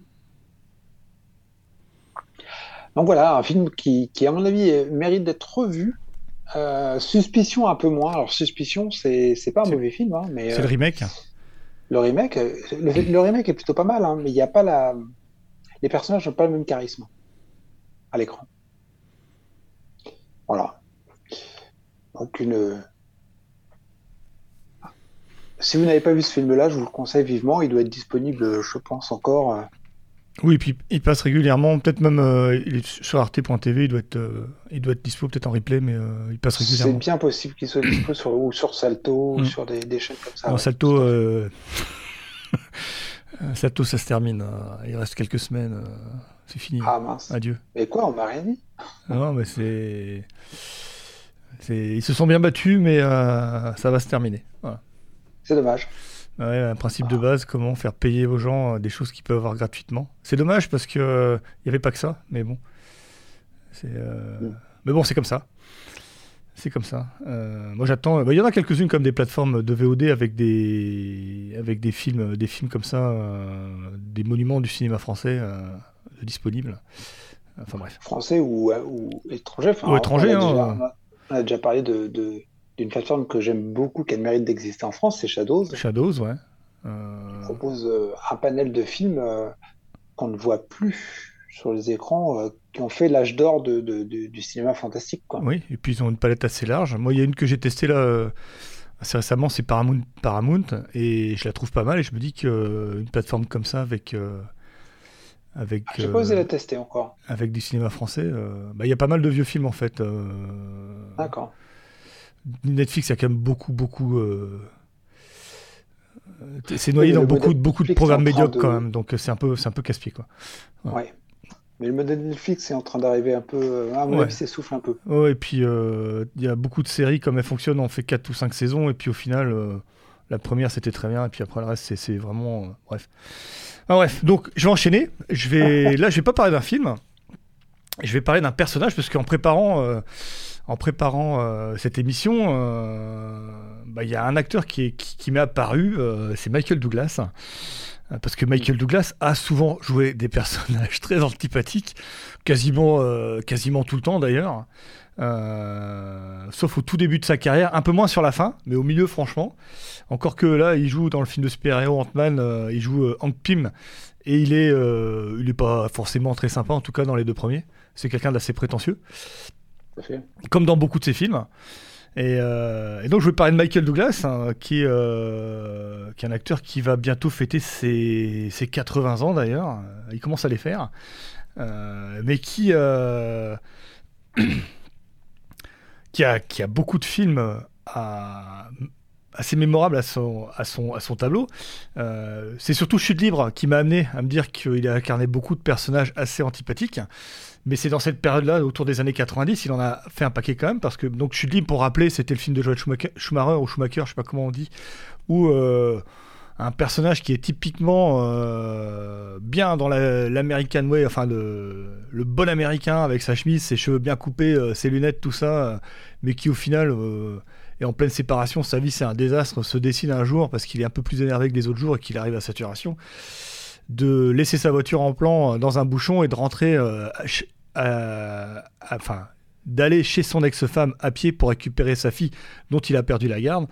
S8: Donc voilà, un film qui, qui à mon avis, est- mérite d'être revu. Euh, Suspicion un peu moins. Alors Suspicion, c'est, c'est pas un
S7: C'est-
S8: mauvais film, hein, mais
S7: c'est
S8: euh,
S7: le remake.
S8: le remake, euh, le, le remake est plutôt pas mal, hein, mais il n'y a pas la, les personnages n'ont pas le même charisme à l'écran. Voilà. Donc une. Si vous n'avez pas vu ce film-là, je vous le conseille vivement. Il doit être disponible, je pense encore. euh,
S7: Oui, puis il passe régulièrement, peut-être même euh, il est sur arte point t v, il doit être, euh, il doit être dispo peut-être en replay, mais euh, il passe
S8: C'est
S7: régulièrement.
S8: bien possible qu'il soit dispo sur, ou sur Salto, ou
S7: Mm.
S8: sur des, des chaînes comme ça.
S7: Non,
S8: ouais.
S7: Salto, euh... Salto, ça se termine. euh, Il reste quelques semaines, euh, c'est fini.
S8: Ah mince.
S7: Adieu.
S8: Mais quoi, on m'a rien dit?
S7: Non, mais c'est... c'est, ils se sont bien battus, mais euh, ça va se terminer. Voilà.
S8: C'est dommage.
S7: Ouais, un principe de base, comment faire payer aux gens euh, des choses qu'ils peuvent avoir gratuitement. C'est dommage parce que euh, il y avait pas que ça, mais bon. C'est, euh,
S8: Mm.
S7: mais bon, c'est comme ça. C'est comme ça. Euh, moi, j'attends. bah, Il y en a quelques-unes comme des plateformes de V O D avec des avec des films, des films comme ça, euh, des monuments du cinéma français euh, disponibles. Enfin bref.
S8: Français ou, euh, ou étranger. Enfin,
S7: Ou étranger,
S8: on a,
S7: hein.
S8: déjà, on a- on a déjà parlé de, de- d'une plateforme que j'aime beaucoup, qui a le mérite d'exister en France, c'est Shadows.
S7: Shadows, ouais. Euh,
S8: Qui propose euh, un panel de films euh, qu'on ne voit plus sur les écrans, euh, qui ont fait l'âge d'or de, de- de- du cinéma fantastique, quoi.
S7: Oui, et puis ils ont une palette assez large. Moi, il y a une que j'ai testée là euh, assez récemment, c'est Paramount, Paramount, et je la trouve pas mal. Et je me dis qu'une plateforme comme ça avec euh, avec
S8: J'ai
S7: euh,
S8: pas osé la tester encore.
S7: avec du cinéma français, euh, bah, il y a pas mal de vieux films en fait. euh,
S8: D'accord.
S7: Netflix, il y a quand même beaucoup, beaucoup. euh, euh, c'est noyé
S8: Oui, mais
S7: dans
S8: le
S7: beaucoup,
S8: modèle
S7: beaucoup de
S8: Netflix
S7: programmes
S8: est en train
S7: médiocres
S8: de-
S7: quand même, donc c'est un peu, c'est un peu casse-pied quoi. Ouais.
S8: Ouais. Mais le modèle Netflix est en train d'arriver un peu. euh, À mon
S7: Ouais.
S8: avis, s'essouffle un peu.
S7: Ouais, et puis euh, il y a beaucoup de séries, comme elles fonctionnent, on fait quatre ou cinq saisons, et puis au final, euh, la première c'était très bien, et puis après le reste c'est, c'est vraiment. euh, bref. Ah, bref, donc je vais enchaîner. Je vais, là, je vais pas parler d'un film, je vais parler d'un personnage, parce qu'en préparant, euh, en préparant euh, cette émission, euh, bah, il y a un acteur qui, est, qui, qui m'est apparu, euh, c'est Michael Douglas. Euh, Parce que Michael Douglas a souvent joué des personnages très antipathiques, quasiment, euh, quasiment tout le temps d'ailleurs. Euh, sauf au tout début de sa carrière, un peu moins sur la fin, mais au milieu franchement. Encore que là, il joue dans le film de super-héros Ant-Man, euh, il joue euh, Hank Pym, et il est, euh, il est pas forcément très sympa, en tout cas dans les deux premiers. C'est quelqu'un d'assez prétentieux,
S8: Tout à fait.
S7: comme dans beaucoup de ses films. Et, euh, et donc je vais parler de Michael Douglas, hein, qui, est, euh, qui est un acteur qui va bientôt fêter ses, ses quatre-vingts ans d'ailleurs. Il commence à les faire. Euh, mais qui, euh, qui, a, qui a beaucoup de films à, assez mémorables à son, à son, à son tableau. Euh, c'est surtout Chute libre qui m'a amené à me dire qu'il a incarné beaucoup de personnages assez antipathiques. Mais c'est dans cette période-là, autour des années quatre-vingt-dix, il en a fait un paquet quand même, parce que, donc, Chute libre, pour rappeler, c'était le film de Joel Schumacher, Schumacher ou Schumacher, je sais pas comment on dit, où euh, un personnage qui est typiquement euh, bien dans la, l'American way, enfin, le, le bon américain, avec sa chemise, ses cheveux bien coupés, euh, ses lunettes, tout ça, euh, mais qui, au final, euh, est en pleine séparation, sa vie, c'est un désastre, se décide un jour, parce qu'il est un peu plus énervé que les autres jours et qu'il arrive à saturation, de laisser sa voiture en plan dans un bouchon et de rentrer, euh, à, à, enfin, d'aller chez son ex-femme à pied pour récupérer sa fille dont il a perdu la garde.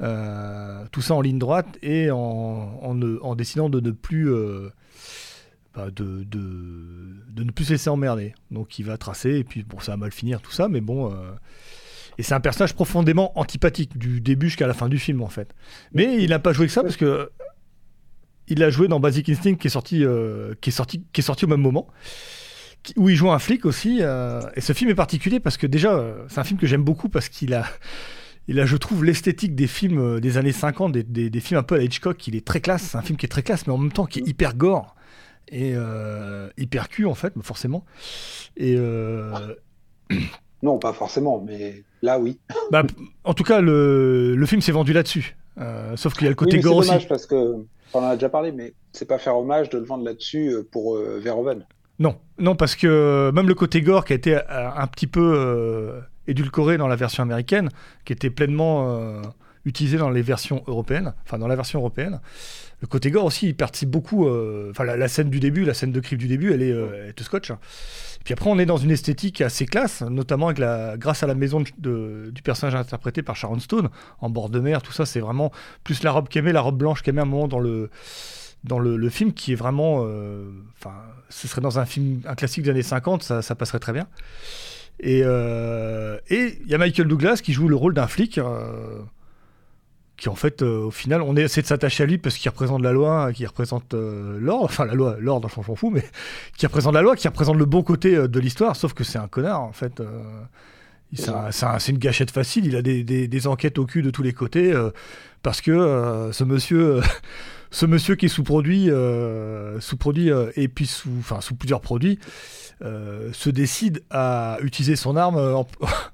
S7: Euh, tout ça en ligne droite et en, en, ne, en décidant de ne plus, euh, bah, de, de, de ne plus se laisser emmerder. Donc il va tracer, et puis bon, ça va mal finir, tout ça, mais bon... Euh... Et c'est un personnage profondément antipathique, du début jusqu'à la fin du film, en fait. Mais il n'a pas joué que ça, parce que il a joué dans Basic Instinct, qui est sorti, euh, qui est sorti, qui est sorti au même moment, qui, où il joue un flic aussi. Euh, et ce film est particulier, parce que déjà, euh, c'est un film que j'aime beaucoup, parce qu'il a... Il a, je trouve, l'esthétique des films des années cinquante, des, des, des films un peu à la Hitchcock, il est très classe, c'est un film qui est très classe, mais en même temps qui est hyper gore, et euh, hyper cul, en fait, forcément. Et... Euh...
S8: Non, pas forcément, mais là, oui.
S7: Bah, en tout cas, le, le film s'est vendu là-dessus. Euh, sauf qu'il y a le côté
S8: oui,
S7: gore aussi.
S8: C'est dommage parce que, on en a déjà parlé, mais c'est pas faire hommage de le vendre là-dessus pour euh, Verhoeven.
S7: Non, non, parce que même le côté gore qui a été un, un petit peu euh, édulcoré dans la version américaine, qui était pleinement euh, utilisé dans les versions européennes, enfin dans la version européenne, le côté gore aussi, il participe beaucoup. Enfin, euh, la, la scène du début, la scène de crime du début, elle est, euh, elle te scotche. Puis après, on est dans une esthétique assez classe, notamment avec la, grâce à la maison de, de, du personnage interprété par Sharon Stone, en bord de mer, tout ça, c'est vraiment plus la robe qu'aimait, la robe blanche qu'aimait à un moment dans le, dans le, le film, qui est vraiment... Enfin, euh, ce serait dans un film, un classique des années cinquante, ça, ça passerait très bien. Et il euh, y a Michael Douglas qui joue le rôle d'un flic... Euh, qui en fait, euh, au final, on essaie de s'attacher à lui parce qu'il représente la loi, qu'il représente euh, l'ordre, enfin la loi, l'ordre, je m'en fous, mais qui représente la loi, qui représente le bon côté euh, de l'histoire, sauf que c'est un connard, en fait. Euh, c'est, un, c'est, un, c'est une gâchette facile, il a des, des, des enquêtes au cul de tous les côtés, euh, parce que euh, ce monsieur... Euh, ce monsieur qui est sous-produit, euh, sous-produit euh, et puis sous, enfin, sous plusieurs produits, euh, se décide à utiliser son arme en,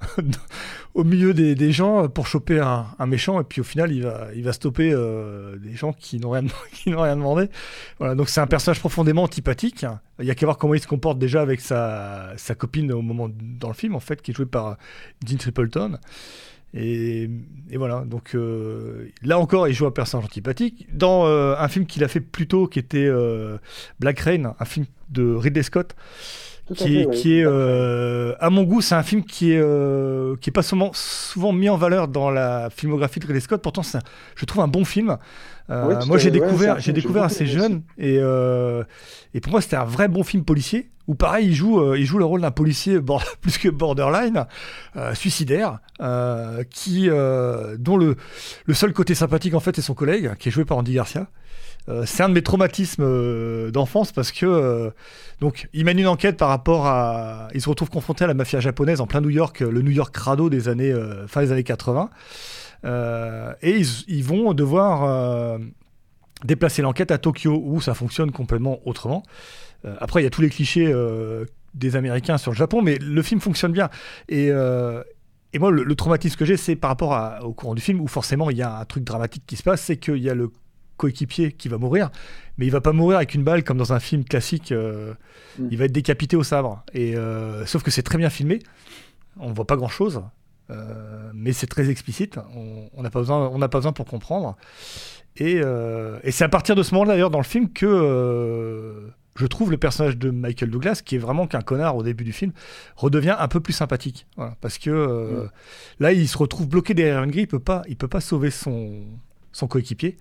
S7: au milieu des, des gens pour choper un, un méchant, et puis au final il va, il va stopper euh, des gens qui n'ont rien, qui n'ont rien demandé. Voilà, donc c'est un personnage profondément antipathique. Il y a qu'à voir comment il se comporte déjà avec sa, sa copine au moment dans le film, en fait, qui est jouée par Dean Tripleton. Et, et voilà, donc euh, là encore, il joue un personnage antipathique. Dans euh, un film qu'il a fait plus tôt, qui était euh, Black Rain, un film de Ridley Scott, qui, fait, est, oui. qui est, euh, à mon goût, c'est un film qui est, euh, qui est pas souvent, souvent mis en valeur dans la filmographie de Ridley Scott. Pourtant, c'est un, je trouve un bon film. Euh, oui, moi, j'ai ouais, découvert, j'ai découvert assez jeune, et, euh, et pour moi, c'était un vrai bon film policier. Où pareil, il joue, euh, il joue le rôle d'un policier bord, plus que borderline, euh, suicidaire, euh, qui, euh, dont le, le seul côté sympathique en fait est son collègue, qui est joué par Andy Garcia. Euh, c'est un de mes traumatismes euh, d'enfance parce que euh, donc il mène une enquête par rapport à, il se retrouve confronté à la mafia japonaise en plein New York, le New York crado des années euh, fin des années quatre-vingts, euh, et ils, ils vont devoir euh, déplacer l'enquête à Tokyo où ça fonctionne complètement autrement. Euh, après, il y a tous les clichés euh, des Américains sur le Japon, mais le film fonctionne bien. Et, euh, et moi, le, le traumatisme que j'ai, c'est par rapport à, au courant du film, où forcément, il y a un truc dramatique qui se passe, c'est qu'il y a le coéquipier qui va mourir, mais il va pas mourir avec une balle comme dans un film classique. Euh, mmh. Il va être décapité au sabre. Et, euh, sauf que c'est très bien filmé. On ne voit pas grand-chose, euh, mais c'est très explicite. On n'a pas besoin, on n'a pas besoin pour comprendre. Et, euh, et c'est à partir de ce moment-là, d'ailleurs, dans le film, que... Euh, je trouve le personnage de Michael Douglas, qui est vraiment qu'un connard au début du film, redevient un peu plus sympathique. Voilà, parce que euh, mmh. là, il se retrouve bloqué derrière une grille, il peut pas, il peut pas sauver son, son coéquipier.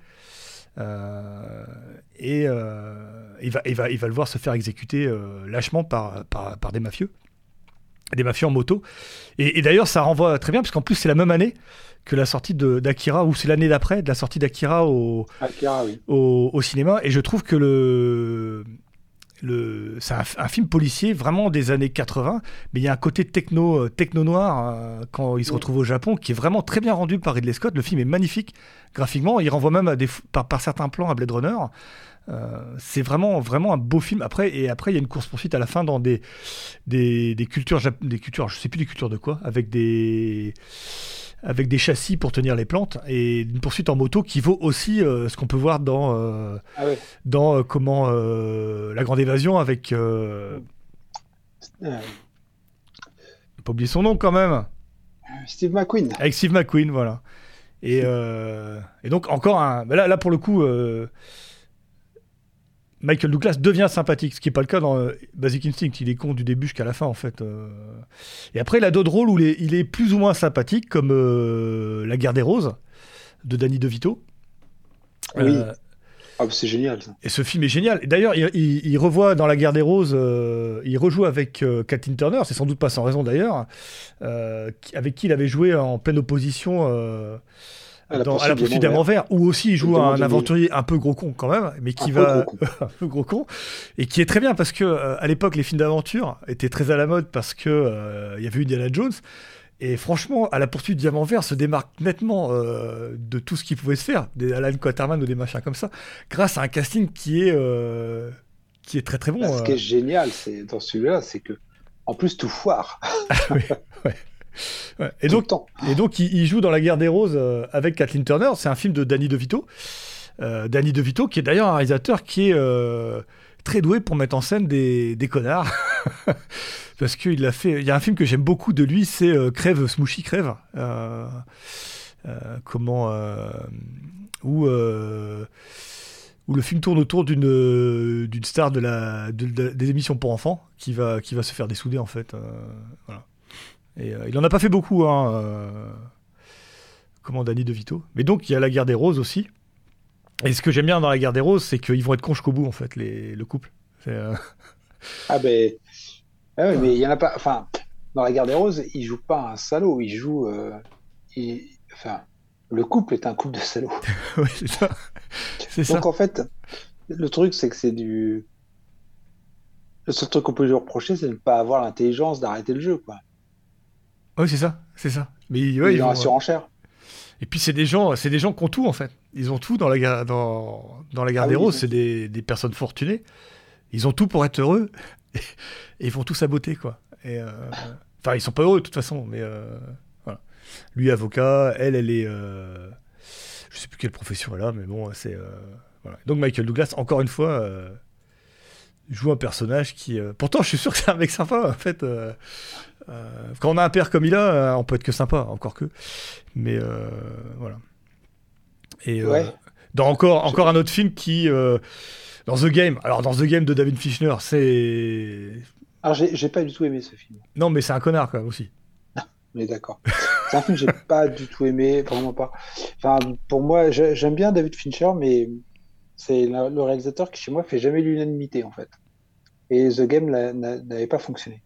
S7: Euh, et euh, il, va, il, va, il va le voir se faire exécuter euh, lâchement par, par, par des mafieux. Des mafieux en moto. Et, et d'ailleurs, ça renvoie très bien, parce qu'en plus, c'est la même année que la sortie de, d'Akira, ou c'est l'année d'après, de la sortie d'Akira au,
S8: Akira, oui.
S7: au, au cinéma. Et je trouve que le... Le, c'est un, un film policier vraiment des années quatre-vingts, mais il y a un côté techno, techno noir euh, quand il se retrouve au Japon qui est vraiment très bien rendu par Ridley Scott. Le film est magnifique graphiquement, il renvoie même à des, par, par certains plans à Blade Runner. Euh, c'est vraiment, vraiment un beau film. Après, et après, il y a une course-poursuite à la fin dans des, des, des cultures, des cultures, je sais plus des cultures de quoi, avec des... avec des châssis pour tenir les plantes, et une poursuite en moto qui vaut aussi euh, ce qu'on peut voir dans, euh, ah ouais. dans euh, comment, euh, La Grande Évasion avec... Euh... Euh... Pas oublier son nom quand même.
S8: Steve McQueen.
S7: Avec Steve McQueen, voilà. Et, euh... et donc encore un... Là, là pour le coup... Euh... Michael Douglas devient sympathique, ce qui n'est pas le cas dans euh, Basic Instinct. Il est con du début jusqu'à la fin, en fait. Euh... Et après, il a d'autres rôles où il est, il est plus ou moins sympathique, comme euh, La Guerre des Roses, de Danny DeVito.
S8: Oui. Euh... Ah, c'est génial ça.
S7: Et ce film est génial. Et d'ailleurs, il, il, il revoit dans La Guerre des Roses, euh, il rejoue avec euh, Kathleen Turner, c'est sans doute pas sans raison d'ailleurs, euh, qui, avec qui il avait joué en pleine opposition euh, à la, dans, à la poursuite du diamant vert, où aussi il joue un aventurier un peu gros con quand même, mais qui un va peu un peu gros con, et qui est très bien parce que euh, à l'époque les films d'aventure étaient très à la mode parce que euh, il y avait eu Indiana Jones. Et franchement, à la poursuite du diamant vert se démarque nettement euh, de tout ce qui pouvait se faire, des Alan Quaterman ou des machins comme ça, grâce à un casting qui est, euh, qui est très très bon.
S8: Là, ce
S7: euh...
S8: qui est génial c'est, dans celui-là, c'est que en plus tout foire.
S7: oui, ouais. Ouais. Et, donc, et donc, il, il joue dans La Guerre des Roses euh, avec Kathleen Turner. C'est un film de Danny DeVito. Euh, Danny DeVito, qui est d'ailleurs un réalisateur qui est euh, très doué pour mettre en scène des, des connards. Parce qu'il a fait. Il y a un film que j'aime beaucoup de lui, c'est euh, Crève, Smoochy Crève. Euh, euh, comment. Euh, où, euh, où le film tourne autour d'une, d'une star de la, de, de, des émissions pour enfants qui va, qui va se faire dessouder, en fait. Euh, voilà. Et euh, il en a pas fait beaucoup, hein. Euh, comment Danny DeVito. Mais donc, il y a La Guerre des Roses aussi. Et ce que j'aime bien dans La Guerre des Roses, c'est qu'ils vont être cons jusqu'au bout, en fait, les, le couple. C'est, euh...
S8: Ah ben. Ah oui, mais il y en a pas. Enfin, dans La Guerre des Roses, il joue pas un salaud, il joue. Euh, il... Enfin, le couple est un couple de salauds.
S7: Oui, c'est ça. C'est
S8: Donc
S7: ça.
S8: en fait, le truc, c'est que c'est du. Le seul truc qu'on peut lui reprocher, c'est de ne pas avoir l'intelligence d'arrêter le jeu, quoi.
S7: Oui, c'est ça, c'est ça. Mais ouais,
S8: il
S7: ils
S8: est dans
S7: vont...
S8: la surenchère.
S7: Et puis c'est des gens, c'est des gens qui ont tout en fait. Ils ont tout dans la guerre, dans, dans la Guerre
S8: Ah
S7: des
S8: oui,
S7: Roses.
S8: oui.
S7: C'est des, des personnes fortunées. Ils ont tout pour être heureux et, et ils font tout saboter quoi. Et euh... enfin, ils sont pas heureux de toute façon, mais euh... voilà. Lui avocat, elle, elle est, euh... je sais plus quelle profession elle a, mais bon, c'est euh... voilà. Donc Michael Douglas, encore une fois. Euh... joue un personnage qui... Euh... Pourtant, je suis sûr que c'est un mec sympa, en fait. Euh... Euh... Quand on a un père comme il a, euh, on peut être que sympa, encore que. Mais euh... voilà. Et euh...
S8: Ouais.
S7: dans encore, encore un autre film qui... Euh... Dans The Game. Alors, dans The Game de David Fincher, c'est...
S8: Alors, j'ai, j'ai pas du tout aimé ce film.
S7: Non, mais c'est un connard, quand même, aussi.
S8: On est d'accord. C'est un film que j'ai pas du tout aimé, vraiment pas. Enfin, pour moi, j'ai- j'aime bien David Fincher, mais c'est la- le réalisateur qui, chez moi, fait jamais l'unanimité, en fait. Et The Game l'a- n'a- n'avait pas fonctionné.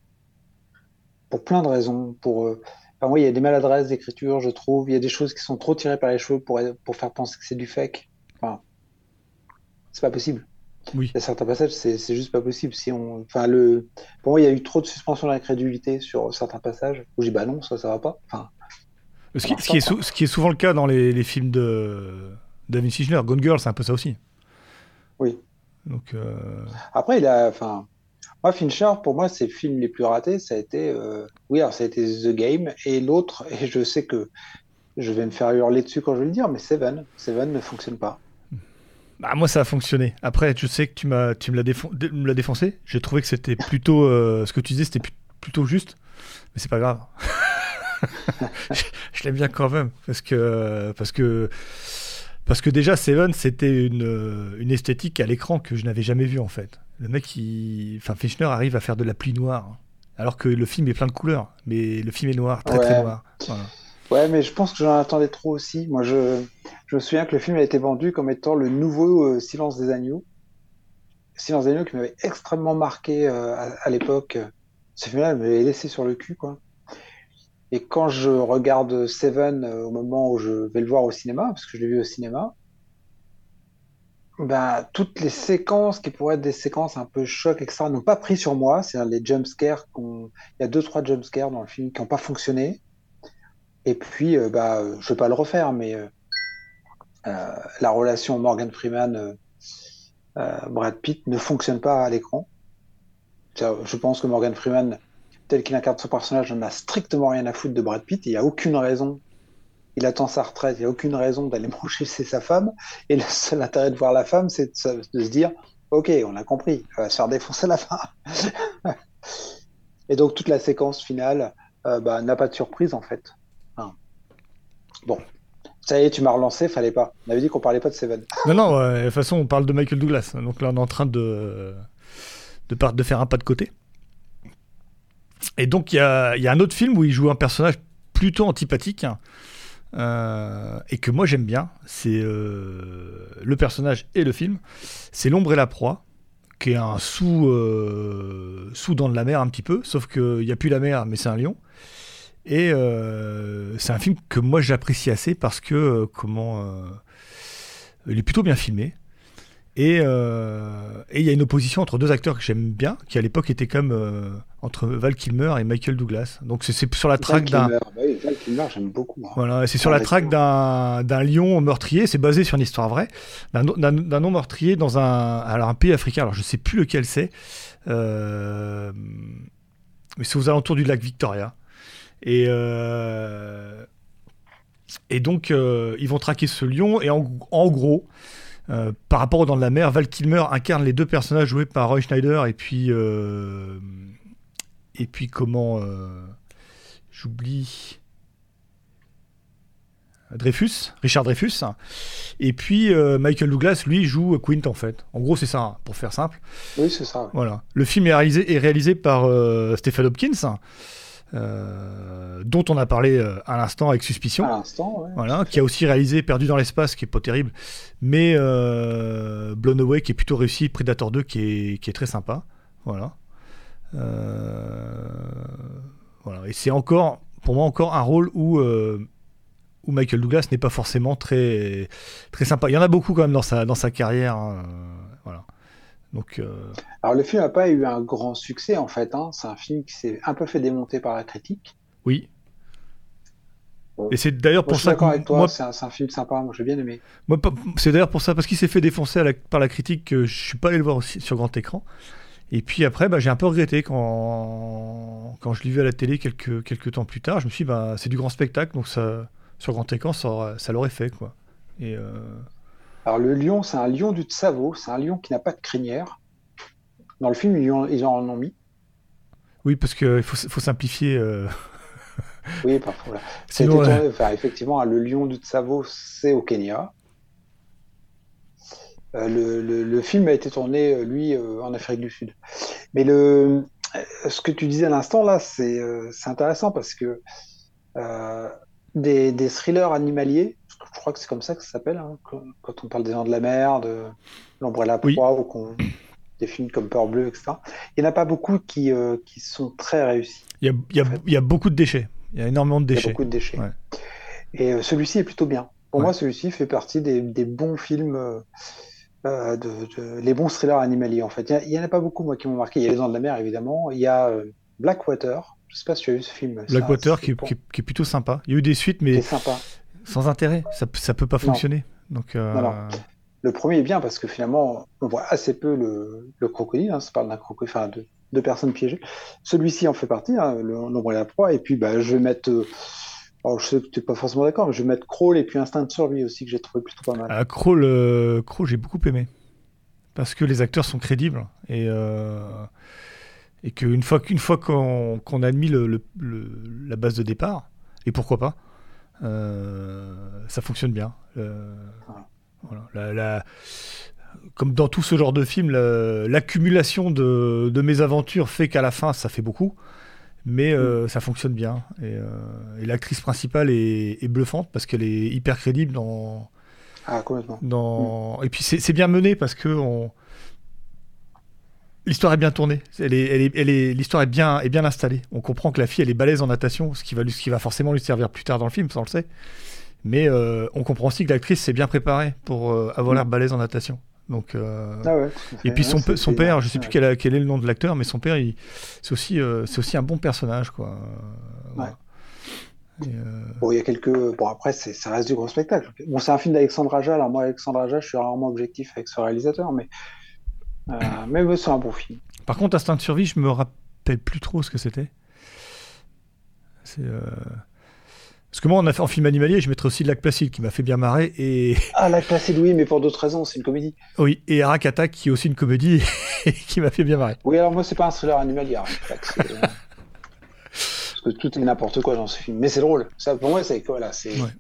S8: Pour plein de raisons. Pour, euh, enfin, moi, il y a des maladresses d'écriture, je trouve. Il y a des choses qui sont trop tirées par les cheveux pour, pour faire penser que c'est du fake. Enfin, c'est pas possible.
S7: Oui.
S8: Il y a certains passages, c'est, c'est juste pas possible. Si on, enfin, le, pour moi, il y a eu trop de suspension d'incrédulité sur certains passages où je dis, bah non, ça, ça va pas. Enfin,
S7: Ce qui, ce qui est, sou- ce qui est souvent le cas dans les, les films de David Fincher. Gone Girl, c'est un peu ça aussi.
S8: oui.
S7: Donc, euh...
S8: Après, il a, enfin, moi, Fincher, pour moi, ses films les plus ratés, ça a été, euh, oui, alors ça a été The Game et l'autre, et je sais que je vais me faire hurler dessus quand je vais le dire, mais Seven, Seven ne fonctionne pas.
S7: Bah, moi, ça a fonctionné. Après, je sais que tu, m'as, tu me, l'as défon- dé- me l'as défoncé. J'ai trouvé que c'était plutôt... euh, ce que tu disais, c'était pu- plutôt juste. Mais c'est pas grave. je, je l'aime bien quand même. Parce que, parce que, parce que déjà, Seven, c'était une, une esthétique à l'écran que je n'avais jamais vue, en fait. Le mec, il... Enfin, Fincher arrive à faire de la pluie noire. Alors que le film est plein de couleurs. Mais le film est noir, très très
S8: Ouais.
S7: noir. Voilà.
S8: Ouais, mais je pense que j'en attendais trop aussi. Moi, je, je me souviens que le film a été vendu comme étant le nouveau euh, Silence des agneaux. Silence des agneaux qui m'avait extrêmement marqué euh, à, à l'époque. Ce film-là m'avait laissé sur le cul, quoi. Et quand je regarde Seven euh, au moment où je vais le voir au cinéma, parce que je l'ai vu au cinéma, ben, toutes les séquences qui pourraient être des séquences un peu choc, et cetera, n'ont pas pris sur moi. C'est-à-dire les jumpscares, qu'on... il y a deux, trois jumpscares dans le film qui n'ont pas fonctionné. Et puis, euh, bah, euh, je vais pas le refaire, mais euh, euh, la relation Morgan Freeman, euh, euh, Brad Pitt ne fonctionne pas à l'écran. C'est-à-dire, je pense que Morgan Freeman, tel qu'il incarne son personnage, n'en a strictement rien à foutre de Brad Pitt. Il n'y a aucune raison. Il attend sa retraite. Il n'y a aucune raison d'aller manger chez sa femme. Et le seul intérêt de voir la femme, c'est de, se- de se dire, OK, on a compris. Elle va se faire défoncer à la fin. Et donc, toute la séquence finale euh, bah, n'a pas de surprise, en fait. Enfin, bon. Ça y est, tu m'as relancé, fallait pas. On avait dit qu'on parlait pas de Seven.
S7: Non, non, euh, de toute façon, on parle de Michael Douglas. Donc là, on est en train de, de, par- de faire un pas de côté. Et donc, il y a, il y a un autre film où il joue un personnage plutôt antipathique. euh, et que moi j'aime bien, c'est euh, le personnage et le film, c'est L'ombre et la proie, qui est un sous, euh, sous dans de la mer un petit peu, sauf qu'il n'y a plus la mer, mais c'est un lion. Et euh, c'est un film que moi j'apprécie assez parce que euh, comment euh, il est plutôt bien filmé. Et euh, et il y a une opposition entre deux acteurs que j'aime bien, qui à l'époque étaient comme euh, entre Val Kilmer et Michael Douglas. Donc c'est, c'est sur la traque d'un.
S8: Kilmer, bah oui, Val Kilmer, j'aime beaucoup. Hein.
S7: Voilà, et c'est sur la traque d'un, d'un lion meurtrier. C'est basé sur une histoire vraie, d'un, d'un, d'un non meurtrier dans un alors un pays africain. Alors je sais plus lequel c'est, euh, mais c'est aux alentours du lac Victoria. Et, euh, et donc, euh, ils vont traquer ce lion. Et en, en gros, euh, par rapport aux Dents de la Mer, Val Kilmer incarne les deux personnages joués par Roy Schneider et puis, euh, et puis comment euh, j'oublie Dreyfus, Richard Dreyfus. Et puis euh, Michael Douglas, lui, joue Quint en fait. En gros, c'est ça, pour faire simple.
S8: Oui, c'est ça. Ouais.
S7: Voilà. Le film est réalisé, est réalisé par euh, Stephen Hopkins. Euh, dont on a parlé euh, à l'instant avec Suspicion,
S8: à l'instant, ouais,
S7: voilà, qui a aussi réalisé Perdu dans l'espace, qui est pas terrible, mais euh, Blown Away, qui est plutôt réussi, Predator deux, qui est, qui est très sympa, voilà. Euh, voilà. Et c'est encore, pour moi, encore un rôle où, euh, où Michael Douglas n'est pas forcément très, très sympa. Il y en a beaucoup quand même dans sa, dans sa carrière, hein, euh, voilà. Donc, euh...
S8: Alors le film n'a pas eu un grand succès en fait, hein. C'est un film qui s'est un peu fait démonter par la critique.
S7: Oui.
S8: Bon.
S7: Et c'est d'ailleurs
S8: moi,
S7: pour
S8: je suis
S7: ça
S8: d'accord
S7: que
S8: avec toi,
S7: moi,
S8: c'est, un, c'est un film sympa, moi j'ai bien aimé.
S7: Moi, c'est d'ailleurs pour ça, parce qu'il s'est fait défoncer à la, par la critique, que je suis pas allé le voir aussi sur grand écran. Et puis après, bah, j'ai un peu regretté quand, quand je l'ai vu à la télé quelques, quelques temps plus tard. Je me suis dit, bah, c'est du grand spectacle, donc ça, sur grand écran, ça, aurait, ça l'aurait fait, quoi. Et euh...
S8: Alors le lion, c'est un lion du Tsavo, c'est un lion qui n'a pas de crinière. Dans le film, ils en, ils en ont mis.
S7: Oui, parce qu'il faut, faut simplifier. Euh...
S8: Oui, parfois. Voilà.
S7: Sinon,
S8: tourné,
S7: ouais.
S8: enfin, effectivement, le lion du Tsavo, c'est au Kenya. Euh, le, le, le film a été tourné, lui, euh, en Afrique du Sud. Mais le, ce que tu disais à l'instant, là, c'est, euh, c'est intéressant parce que euh, des, des thrillers animaliers, je crois que c'est comme ça que ça s'appelle, hein, quand, quand on parle des Dents de la Mer, de L'ombre et la proie, oui. Ou qu'on... des films comme Peur Bleue, et cetera. Il n'y en a pas beaucoup qui, euh, qui sont très réussis. Il
S7: y a, il y a, il y a beaucoup de déchets. Il y a énormément de déchets.
S8: Il y a beaucoup de déchets.
S7: Ouais.
S8: Et euh, celui-ci est plutôt bien. Pour
S7: ouais.
S8: moi, celui-ci fait partie des, des bons films, euh, de, de, les bons thrillers animaliers, en fait. Il n'y en a pas beaucoup, moi, qui m'ont marqué. Il y a Les Dents de la Mer, évidemment. Il y a euh, Blackwater. Je ne sais pas si tu as vu ce film.
S7: Blackwater, qui, qui, qui est plutôt sympa. Il y a eu des suites, mais
S8: sympa.
S7: Sans intérêt. Ça ne peut pas fonctionner. Non. Donc, euh...
S8: non, non. Le premier est bien parce que finalement, on voit assez peu le, le crocodile. Hein, ça parle d'un crocodile, enfin, de, de personnes piégées. Celui-ci en fait partie, hein, L'ombre et la proie. Et puis, bah, je vais mettre. Euh, alors, je sais que tu n'es pas forcément d'accord, mais je vais mettre Crawl et puis Instinct de survie aussi, que j'ai trouvé plutôt pas mal.
S7: Ah, Crawl, euh, Crawl, j'ai beaucoup aimé. Parce que les acteurs sont crédibles. Et, euh, et qu'une fois, qu'une fois qu'on, qu'on a admis le, le, le, la base de départ, et pourquoi pas, euh, ça fonctionne bien. Euh, voilà. Voilà, la, la, comme dans tout ce genre de film, la, l'accumulation de, de mésaventures fait qu'à la fin, ça fait beaucoup, mais euh, ça fonctionne bien. Et, euh, et l'actrice principale est, est bluffante parce qu'elle est hyper crédible dans.
S8: Ah, complètement.
S7: Dans, mmh. Et puis c'est, c'est bien mené parce que on, l'histoire est bien tournée. Elle est, elle est, elle est, l'histoire est bien, est bien installée. On comprend que la fille, elle est balèze en natation, ce qui va, lui, ce qui va forcément lui servir plus tard dans le film, ça on le sait. Mais euh, on comprend aussi que l'actrice s'est bien préparée pour euh, avoir l'air balèze en natation. Donc, euh...
S8: ah ouais,
S7: et puis son, ouais, son père, je ne sais ouais. plus quel, a, quel est le nom de l'acteur, mais son père, il, c'est, aussi, euh, c'est aussi un bon personnage, quoi.
S8: Ouais.
S7: Voilà. Et, euh...
S8: Bon, il y a quelques. Bon, après, c'est, ça reste du gros spectacle. Bon, c'est un film d'Alexandre Aja. Alors, moi, Alexandre Aja, je suis rarement objectif avec ce réalisateur, mais, euh, mais c'est un bon film.
S7: Par contre, Instinct de survie, je me rappelle plus trop ce que c'était. C'est. Euh... Parce que moi, on a fait en film animalier, je mettrais aussi Lac Placide, qui m'a fait bien marrer. Et...
S8: Ah, Lac Placide, oui, mais pour d'autres raisons, c'est une comédie.
S7: Oui, et Arak Attack, qui est aussi une comédie, et qui m'a fait bien marrer.
S8: Oui, alors moi, c'est pas un thriller animalier, Arak Attack. C'est... Parce que tout est n'importe quoi dans ce film. Mais c'est drôle. Ça, pour moi, c'est voilà, c'est. Ouais.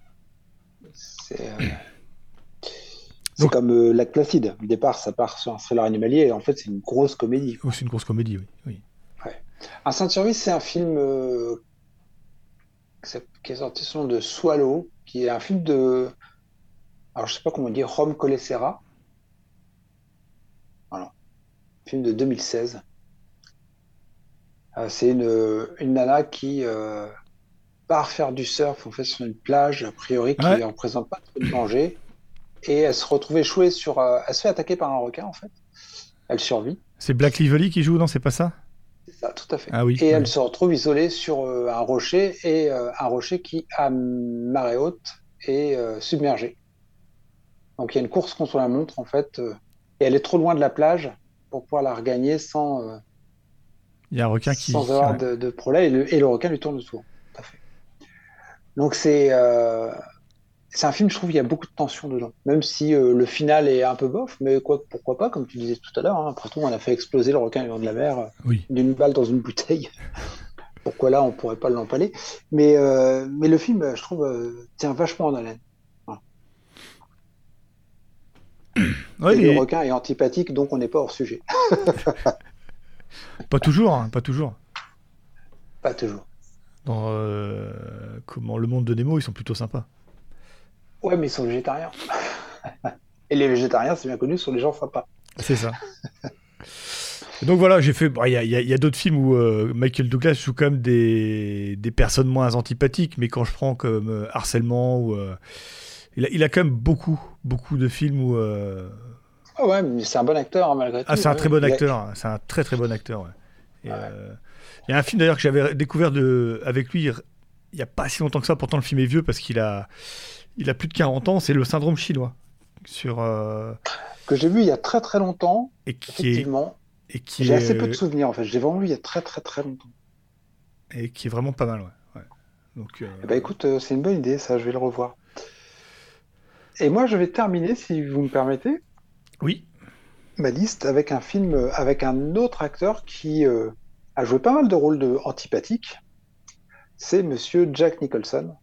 S8: C'est, euh... c'est Donc... comme euh, Lac Placide. Au départ, ça part sur un thriller animalier, et en fait, c'est une grosse comédie.
S7: Oh, c'est une grosse comédie, oui. oui.
S8: Ouais. Instinct de survie, c'est un film. Euh... qui est sorti sous le nom de Swallow, qui est un film de, alors je sais pas comment dire, Rome Colessera. Voilà, film de deux mille seize. Euh, c'est une, une nana qui euh, part faire du surf en fait sur une plage a priori qui
S7: Ouais.
S8: ne représente pas trop de danger, et elle se retrouve échouée sur, euh, elle se fait attaquer par un requin en fait. Elle survit.
S7: C'est Black Lively qui joue, non, c'est pas ça?
S8: C'est ça, tout à fait.
S7: Ah oui.
S8: Et elle
S7: ouais.
S8: se retrouve isolée sur euh, un rocher, et euh, un rocher qui, à marée haute, est euh, submergé. Donc il y a une course contre la montre, en fait, euh, et elle est trop loin de la plage pour pouvoir la regagner sans, euh,
S7: Il y a un requin qui.
S8: sans avoir
S7: ouais.
S8: de, de problème, et le, et le requin lui tourne autour. Tout à fait. Donc c'est euh, c'est un film, je trouve, il y a beaucoup de tension dedans, même si euh, le final est un peu bof, mais quoi, pourquoi pas, comme tu disais tout à l'heure, hein, après tout, on a fait exploser le requin le long de la mer euh,
S7: Oui.
S8: d'une balle dans une bouteille. Pourquoi là, on pourrait pas l'empaler? Mais, euh, mais le film, je trouve, euh, tient vachement en haleine.
S7: Ouais,
S8: Et
S7: mais
S8: le requin est antipathique, donc on n'est pas hors sujet.
S7: pas toujours, hein, pas toujours.
S8: Pas toujours.
S7: Dans euh, comment le monde de Nemo, ils sont plutôt sympas.
S8: Ouais, mais ils sont végétariens. Et les végétariens, c'est bien connu, sont des gens sympas.
S7: C'est ça. Et donc voilà, j'ai fait. Il bon, y a, y a, y a d'autres films où euh, Michael Douglas joue quand même des, des personnes moins antipathiques, mais quand je prends comme euh, Harcèlement, ou, euh, il, a, il a quand même beaucoup, beaucoup de films où. Euh...
S8: Ah ouais, mais c'est un bon acteur, hein, malgré tout.
S7: Ah, c'est un
S8: ouais.
S7: très bon
S8: Il a-
S7: acteur, c'est un très très bon acteur. Ouais. Et,
S8: Ouais.
S7: euh, il y a un film d'ailleurs que j'avais découvert de, avec lui il n'y a pas si longtemps que ça, pourtant le film est vieux parce qu'il a, il a plus de quarante ans, c'est Le Syndrome chinois. Sur, euh,
S8: Que j'ai vu il y a très très longtemps,
S7: et qui est,
S8: effectivement.
S7: et qui
S8: J'ai
S7: est,
S8: assez peu de souvenirs, en fait. Je l'ai vraiment vu il y a très très très longtemps.
S7: et qui est vraiment pas mal. Ouais. Ouais. Donc, euh,
S8: Eh ben, écoute, euh, c'est une bonne idée, ça, je vais le revoir. Et moi, je vais terminer, si vous me permettez,
S7: oui,
S8: ma liste avec un film, euh, avec un autre acteur qui euh, a joué pas mal de rôles de antipathiques. C'est Monsieur Jack Nicholson.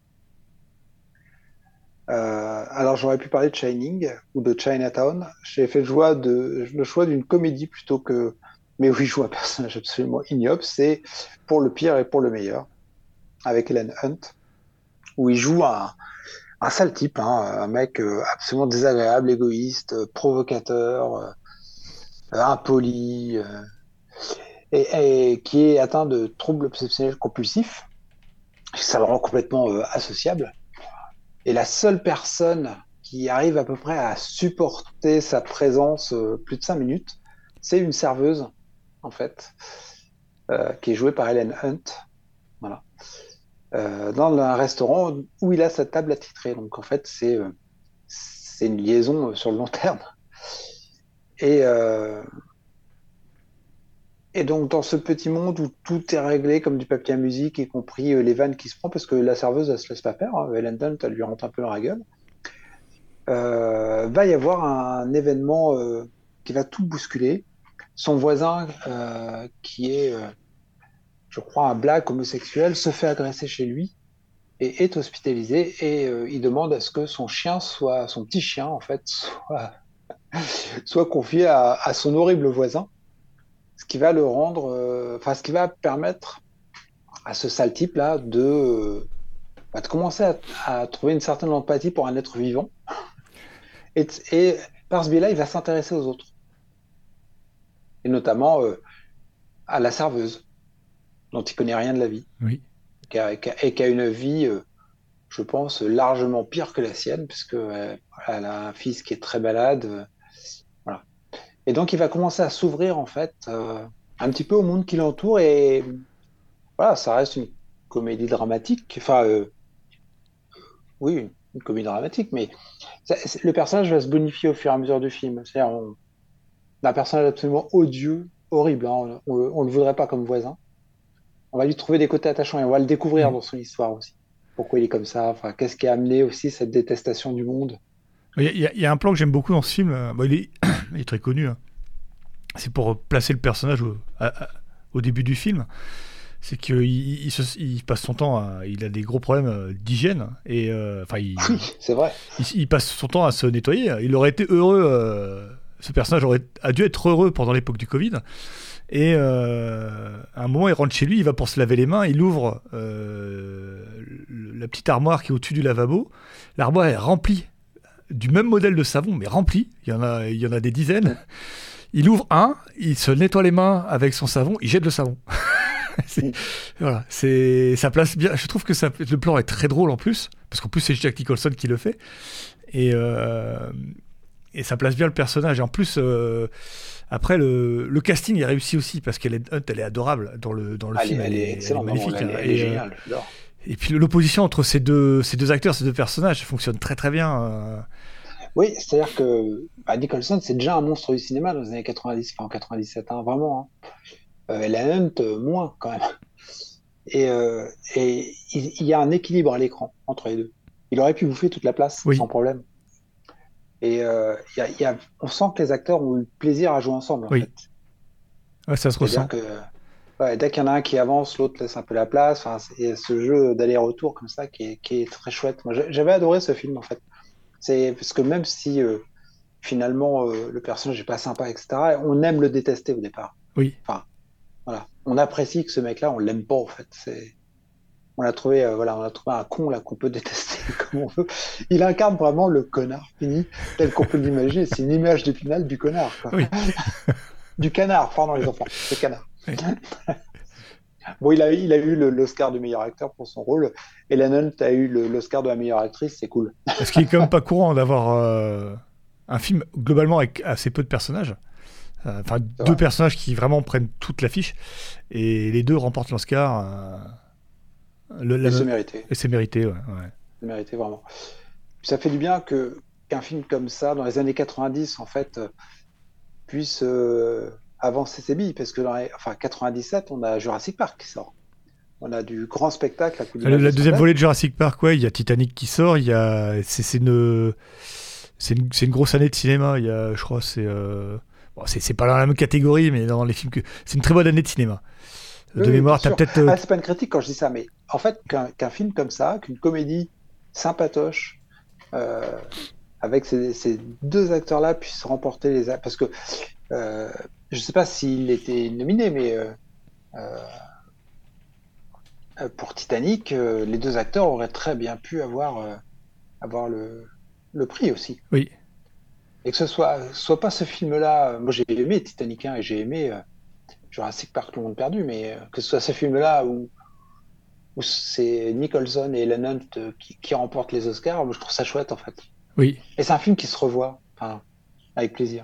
S8: Euh, alors, j'aurais pu parler de Shining ou de Chinatown. J'ai fait le choix de, le choix d'une comédie plutôt que. Mais où il joue un personnage absolument ignoble. C'est Pour le pire et pour le meilleur, avec Helen Hunt, où il joue un, un sale type, hein, un mec euh, absolument désagréable, égoïste, euh, provocateur, euh, impoli, euh, et, et qui est atteint de troubles obsessionnels compulsifs. Ça le rend complètement euh, associable. Et la seule personne qui arrive à peu près à supporter sa présence euh, plus de cinq minutes, c'est une serveuse, en fait, euh, qui est jouée par Helen Hunt, voilà, euh, dans un restaurant où il a sa table attitrée. Donc, en fait, c'est euh, c'est une liaison euh, sur le long terme. Et, euh, et donc, dans ce petit monde où tout est réglé comme du papier à musique, y compris euh, les vannes qui se prend, parce que la serveuse, elle se laisse pas faire, hein, Helen Hunt, elle lui rentre un peu dans la gueule, euh, va y avoir un événement euh, qui va tout bousculer. Son voisin, euh, qui est, euh, je crois, un black homosexuel, se fait agresser chez lui et est hospitalisé, et euh, il demande à ce que son chien soit, son petit chien, en fait, soit, soit confié à, à son horrible voisin. Ce qui va le rendre, euh, enfin, ce qui va permettre à ce sale type-là de, euh, bah, de commencer à, à trouver une certaine empathie pour un être vivant. Et, et par ce biais-là, il va s'intéresser aux autres. Et notamment euh, à la serveuse, dont il connaît rien de la vie.
S7: oui.
S8: Qui a, qui a, et qui a une vie, euh, je pense, largement pire que la sienne, puisque euh, elle a un fils qui est très malade. Euh, voilà. Et donc, il va commencer à s'ouvrir, en fait, euh, un petit peu au monde qui l'entoure. Et voilà, ça reste une comédie dramatique. Enfin, euh, oui, une comédie dramatique, mais ça, le personnage va se bonifier au fur et à mesure du film. C'est-à-dire, on, on a un personnage absolument odieux, horrible. Hein, on ne le voudrait pas comme voisin. On va lui trouver des côtés attachants et on va le découvrir dans son histoire aussi. Pourquoi il est comme ça, enfin, qu'est-ce qui a amené aussi cette détestation du monde.
S7: Il y, a, il y a un plan que j'aime beaucoup dans ce film. Bon, il, est, il est très connu. Hein. C'est pour placer le personnage au, à, à, au début du film. C'est qu'il il, il, il passe son temps à, il a des gros problèmes d'hygiène et euh, enfin il,
S8: oui, c'est vrai.
S7: Il, il passe son temps à se nettoyer. Il aurait été heureux. Euh, ce personnage aurait a dû être heureux pendant l'époque du Covid. Et euh, à un moment, il rentre chez lui, il va pour se laver les mains, il ouvre euh, la petite armoire qui est au-dessus du lavabo. L'armoire est remplie du même modèle de savon, mais remplie. Il y en a, il y en a des dizaines. Il ouvre un, il se nettoie les mains avec son savon, il jette le savon. c'est, voilà, c'est, ça place bien. Je trouve que ça, le plan est très drôle en plus, parce qu'en plus c'est Jack Nicholson qui le fait, et, euh, et ça place bien le personnage. Et en plus, euh, après le, le casting est réussi aussi, parce qu'elle est, elle est adorable dans le dans le
S8: elle
S7: film.
S8: Est, elle, est excellente,
S7: elle est magnifique.
S8: Elle,
S7: hein,
S8: elle est
S7: et,
S8: géniale. Euh,
S7: et puis l'opposition entre ces deux ces deux acteurs, ces deux personnages, fonctionne très très bien. Euh,
S8: Oui, c'est-à-dire que bah, Nicholson, c'est déjà un monstre du cinéma dans les années quatre-vingt-dix, enfin en quatre-vingt-dix-sept, hein, vraiment. Hein. Euh, Ellen Hunt, euh, moins quand même. Et euh, et il, il y a un équilibre à l'écran entre les deux. Il aurait pu bouffer toute la place
S7: oui.
S8: sans problème. Et euh, il y a, il y a, on sent que les acteurs ont eu plaisir à jouer ensemble. En
S7: oui.
S8: fait.
S7: Ouais, ça se
S8: C'est-à-dire
S7: ressent.
S8: que ouais, dès qu'il y en a un qui avance, l'autre laisse un peu la place. Enfin, c'est ce jeu d'aller-retour comme ça qui est, qui est très chouette. Moi, j'avais adoré ce film en fait. C'est parce que même si euh, finalement euh, le personnage n'est pas sympa, et cetera, on aime le détester au départ.
S7: Oui.
S8: Enfin, voilà, on apprécie que ce mec-là, on l'aime pas en fait. C'est, on l'a trouvé, euh, voilà, on a trouvé un con là qu'on peut détester comme on veut. Il incarne vraiment le connard fini tel qu'on peut l'imaginer. C'est une image d'épinal du connard. Quoi.
S7: Oui.
S8: Du canard, pardon les enfants, le canard.
S7: Oui.
S8: Bon, il a, il a eu le, l'Oscar du meilleur acteur pour son rôle. Ellen Hunt a eu le, l'Oscar de la meilleure actrice, c'est cool.
S7: Ce qui est quand même pas courant d'avoir euh, un film globalement avec assez peu de personnages. Enfin, euh, deux vrai. personnages qui vraiment prennent toute l'affiche. Et les deux remportent l'Oscar. Euh, le,
S8: et c'est mérité.
S7: Et c'est mérité, ouais. ouais.
S8: C'est mérité, vraiment. Ça fait du bien que, qu'un film comme ça, dans les années quatre-vingt-dix, en fait, euh, puisse... Euh, avancer ses billes, parce que dans les, enfin, quatre-vingt-dix-sept, on a Jurassic Park qui sort. On a du grand spectacle. À
S7: la, la deuxième volée de Jurassic Park, ouais, il y a Titanic qui sort, il y a, c'est, c'est, une, c'est, une, c'est une grosse année de cinéma, il y a, je crois, c'est, euh, bon, c'est, c'est pas dans la même catégorie, mais dans les films que, c'est une très bonne année de cinéma. De oui, mémoire, t'as peut-être... Euh...
S8: Ah, c'est pas une critique quand je dis ça, mais en fait, qu'un, qu'un film comme ça, qu'une comédie sympatoche, euh, avec ces, ces deux acteurs-là puissent remporter les... Parce que euh, je ne sais pas s'il était nominé, mais euh, euh, pour Titanic, euh, les deux acteurs auraient très bien pu avoir, euh, avoir le, le prix aussi.
S7: Oui.
S8: Et que ce soit, soit pas ce film-là. Moi, j'ai aimé Titanic un et j'ai aimé euh, Jurassic Park, le monde perdu, mais euh, que ce soit ce film-là où, où c'est Nicholson et Ellen Hunt euh, qui, qui remportent les Oscars, moi, je trouve ça chouette en fait.
S7: Oui.
S8: Et c'est un film qui se revoit, enfin, avec plaisir.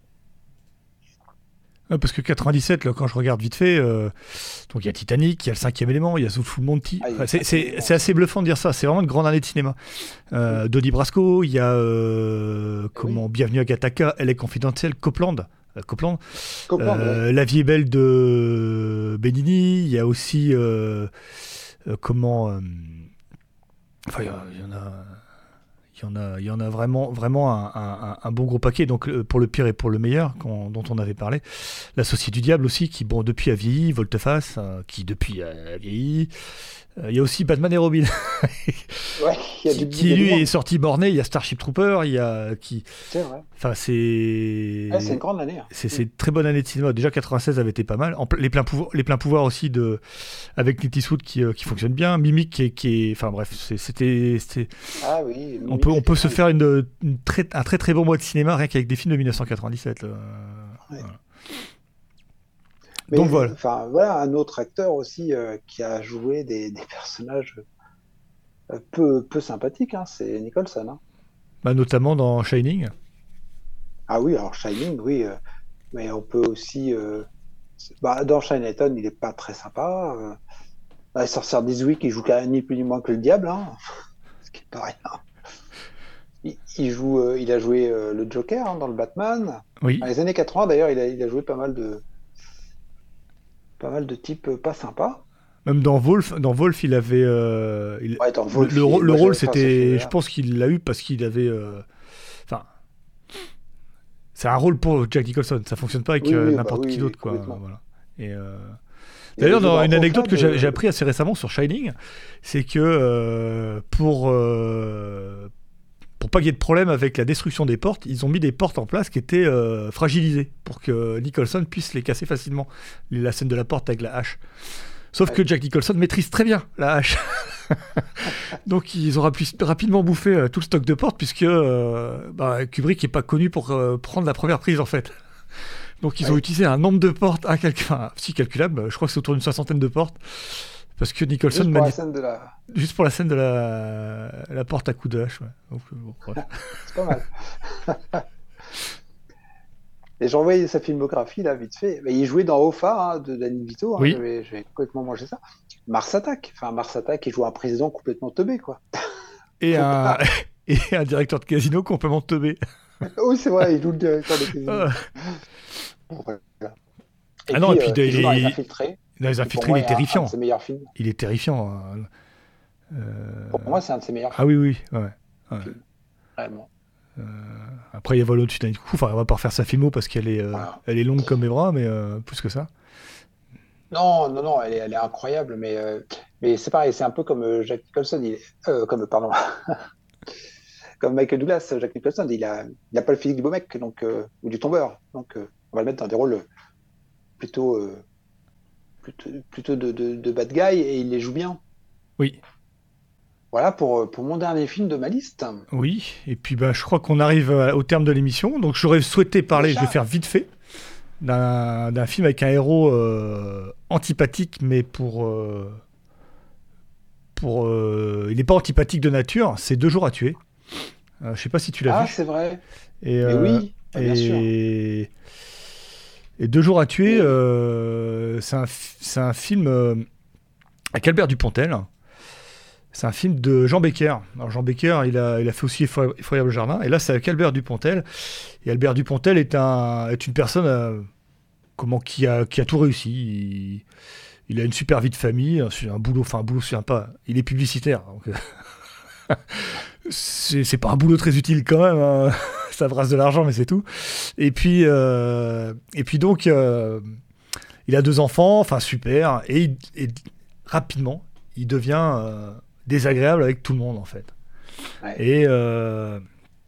S7: Parce que quatre-vingt-dix-sept, là, quand je regarde vite fait, euh, donc il y a Titanic, il y a le cinquième élément, il y a The Full Monty. Ah, enfin, c'est, c'est, c'est assez bluffant de dire ça. C'est vraiment une grande année de cinéma. Euh, oui. Donnie Brasco, il y a euh, comment, oui. Bienvenue à Gattaca, Elle est confidentielle, Copland. Euh, Copland.
S8: Copland
S7: euh,
S8: oui.
S7: La vie est belle de Benigni. Il y a aussi euh, euh, comment. Euh, enfin, il y, y en a. Il y en a, il y en a vraiment, vraiment un, un, un bon gros paquet. Donc pour le pire et pour le meilleur, quand, dont on avait parlé, L'Associé du diable aussi, qui bon depuis a vieilli, Volte-Face, euh, qui depuis a vieilli. Euh, il y a aussi Batman et Robin,
S8: ouais, il y a
S7: qui,
S8: du,
S7: qui lui est sorti borné. Il y a Starship Trooper, il y a qui.
S8: C'est vrai.
S7: Enfin c'est.
S8: Ouais, c'est une grande année. Hein.
S7: C'est, c'est une très bonne année de cinéma. Déjà quatre-vingt-seize avait été pas mal. En, les pleins pouvoirs, les pleins pouvoirs aussi de avec Clint Eastwood qui euh, qui fonctionne bien. Mimic qui est, qui est enfin bref, c'est, c'était, c'était.
S8: Ah oui.
S7: On peut on peut se faire une, une très un très très bon mois de cinéma rien qu'avec des films de dix-neuf cent quatre-vingt-dix-sept. Euh,
S8: ouais.
S7: Voilà.
S8: Mais,
S7: donc voilà.
S8: Enfin voilà un autre acteur aussi euh, qui a joué des, des personnages euh, peu peu sympathiques, hein, c'est Nicholson. Hein.
S7: Bah, notamment dans Shining.
S8: Ah oui, alors Shining, oui, euh, mais on peut aussi euh, bah, dans Chinatown, il est pas très sympa. Euh, dans Les Sorcières d'Eastwick, il joue ni plus ni moins que le diable, hein, ce qui est pas rien. Il, il joue, euh, il a joué euh, le Joker hein, dans le Batman.
S7: Oui.
S8: Dans les années quatre-vingts, d'ailleurs, il a, il a joué pas mal de pas mal de types pas sympas.
S7: Même dans Wolf, dans Wolf, il avait. Euh, il,
S8: ouais, dans Wolf,
S7: le, le,
S8: il,
S7: le
S8: moi,
S7: rôle, c'était. Je pense qu'il l'a eu parce qu'il avait. Enfin. Euh, c'est un rôle pour Jack Nicholson. Ça fonctionne pas avec
S8: oui,
S7: euh,
S8: oui,
S7: n'importe
S8: bah,
S7: qui
S8: oui,
S7: d'autre, quoi.
S8: complètement.
S7: Voilà. Et. Euh... D'ailleurs, dans une anecdote que j'ai, j'ai appris assez récemment sur Shining, c'est que euh, pour euh, pour pas qu'il y ait de problème avec la destruction des portes, ils ont mis des portes en place qui étaient euh, fragilisées pour que Nicholson puisse les casser facilement. La scène de la porte avec la hache. Sauf
S8: Ouais.
S7: que Jack Nicholson maîtrise très bien la hache. Donc ils ont rapi- rapidement bouffé euh, tout le stock de portes, puisque euh, bah, Kubrick n'est pas connu pour euh, prendre la première prise, en fait. Donc ils ont
S8: Ouais.
S7: utilisé un nombre de portes incalc- enfin, si calculable, je crois que c'est autour d'une soixantaine de portes, parce que Nicholson
S8: Juste pour la
S7: mani-
S8: scène de la...
S7: juste pour la scène de la, la porte à coups de hache. Ouais. Donc, euh, bon, bref.
S8: C'est pas mal. Et j'ai envoyé sa filmographie, là, vite fait. Mais il jouait dans Hoffa, hein, de Danny Vito. Hein,
S7: Oui.
S8: J'avais j'avais complètement mangé ça. Mars Attack. Enfin, Mars Attack, il joue un président complètement teubé, quoi.
S7: Et,
S8: Faut
S7: un...
S8: pas.
S7: et un directeur de casino complètement teubé.
S8: Oui, c'est vrai, il joue le directeur de casino.
S7: Ah.
S8: Bon, voilà. Et
S7: Ah non, et puis,
S8: euh,
S7: de-
S8: il joue dans
S7: il-
S8: Les Infiltrés.
S7: Dans les
S8: Pour
S7: infiltrés,
S8: moi,
S7: il est
S8: un- Un
S7: terrifiant.
S8: de ses meilleurs films.
S7: Il est terrifiant. hein. Euh,
S8: Pour moi, c'est un de ses meilleurs
S7: Ah oui, oui. Ouais. Ouais.
S8: films, réellement.
S7: Euh, Après, il y a Vol au-dessus d'un coup. Enfin, on va pas refaire sa filmo parce qu'elle est, euh,
S8: Voilà.
S7: elle est longue comme mes bras, mais euh, plus que ça.
S8: Non, non, non, elle est, elle est incroyable, mais, euh, mais c'est pareil, c'est un peu comme euh, Jack Nicholson, il est- euh, comme, pardon, comme Michael Douglas, Jack Nicholson, il a, il a pas le physique du beau mec, donc, euh, ou du tombeur, donc euh, on va le mettre dans des rôles plutôt, euh, plutôt, plutôt de, de, de bad guy, et il les joue bien.
S7: Oui.
S8: Voilà pour, pour mon dernier film de ma liste.
S7: Oui. Et puis, bah, je crois qu'on arrive euh, au terme de l'émission. Donc, j'aurais souhaité parler,
S8: Déjà
S7: je vais faire vite fait, d'un d'un film avec un héros euh, antipathique, mais pour. euh, pour euh, il n'est pas antipathique de nature, c'est Deux jours à tuer. Euh, je sais pas si tu l'as
S8: Ah,
S7: vu.
S8: c'est vrai,
S7: Et,
S8: mais
S7: euh,
S8: oui, ah, bien sûr.
S7: et... et Deux jours à tuer,
S8: Oui.
S7: euh, c'est un, fi- c'est un film euh, avec Albert Dupontel. C'est un film de Jean Becker. Alors Jean Becker, il a, il a fait aussi Effroy- Effroyable Jardin. Et là, c'est avec Albert Dupontel. Et Albert Dupontel est, un, est une personne euh, comment, qui, a, qui a tout réussi. Il, il a une super vie de famille, un, un boulot, enfin un boulot sympa. Il est publicitaire. Donc, euh, c'est, c'est pas un boulot très utile quand même. Hein. Ça brasse de l'argent, mais c'est tout. Et puis, euh, et puis donc, euh, il a deux enfants, enfin super. Et, il- et rapidement, il devient euh, désagréable avec tout le monde en fait.
S8: Ouais.
S7: Et, euh,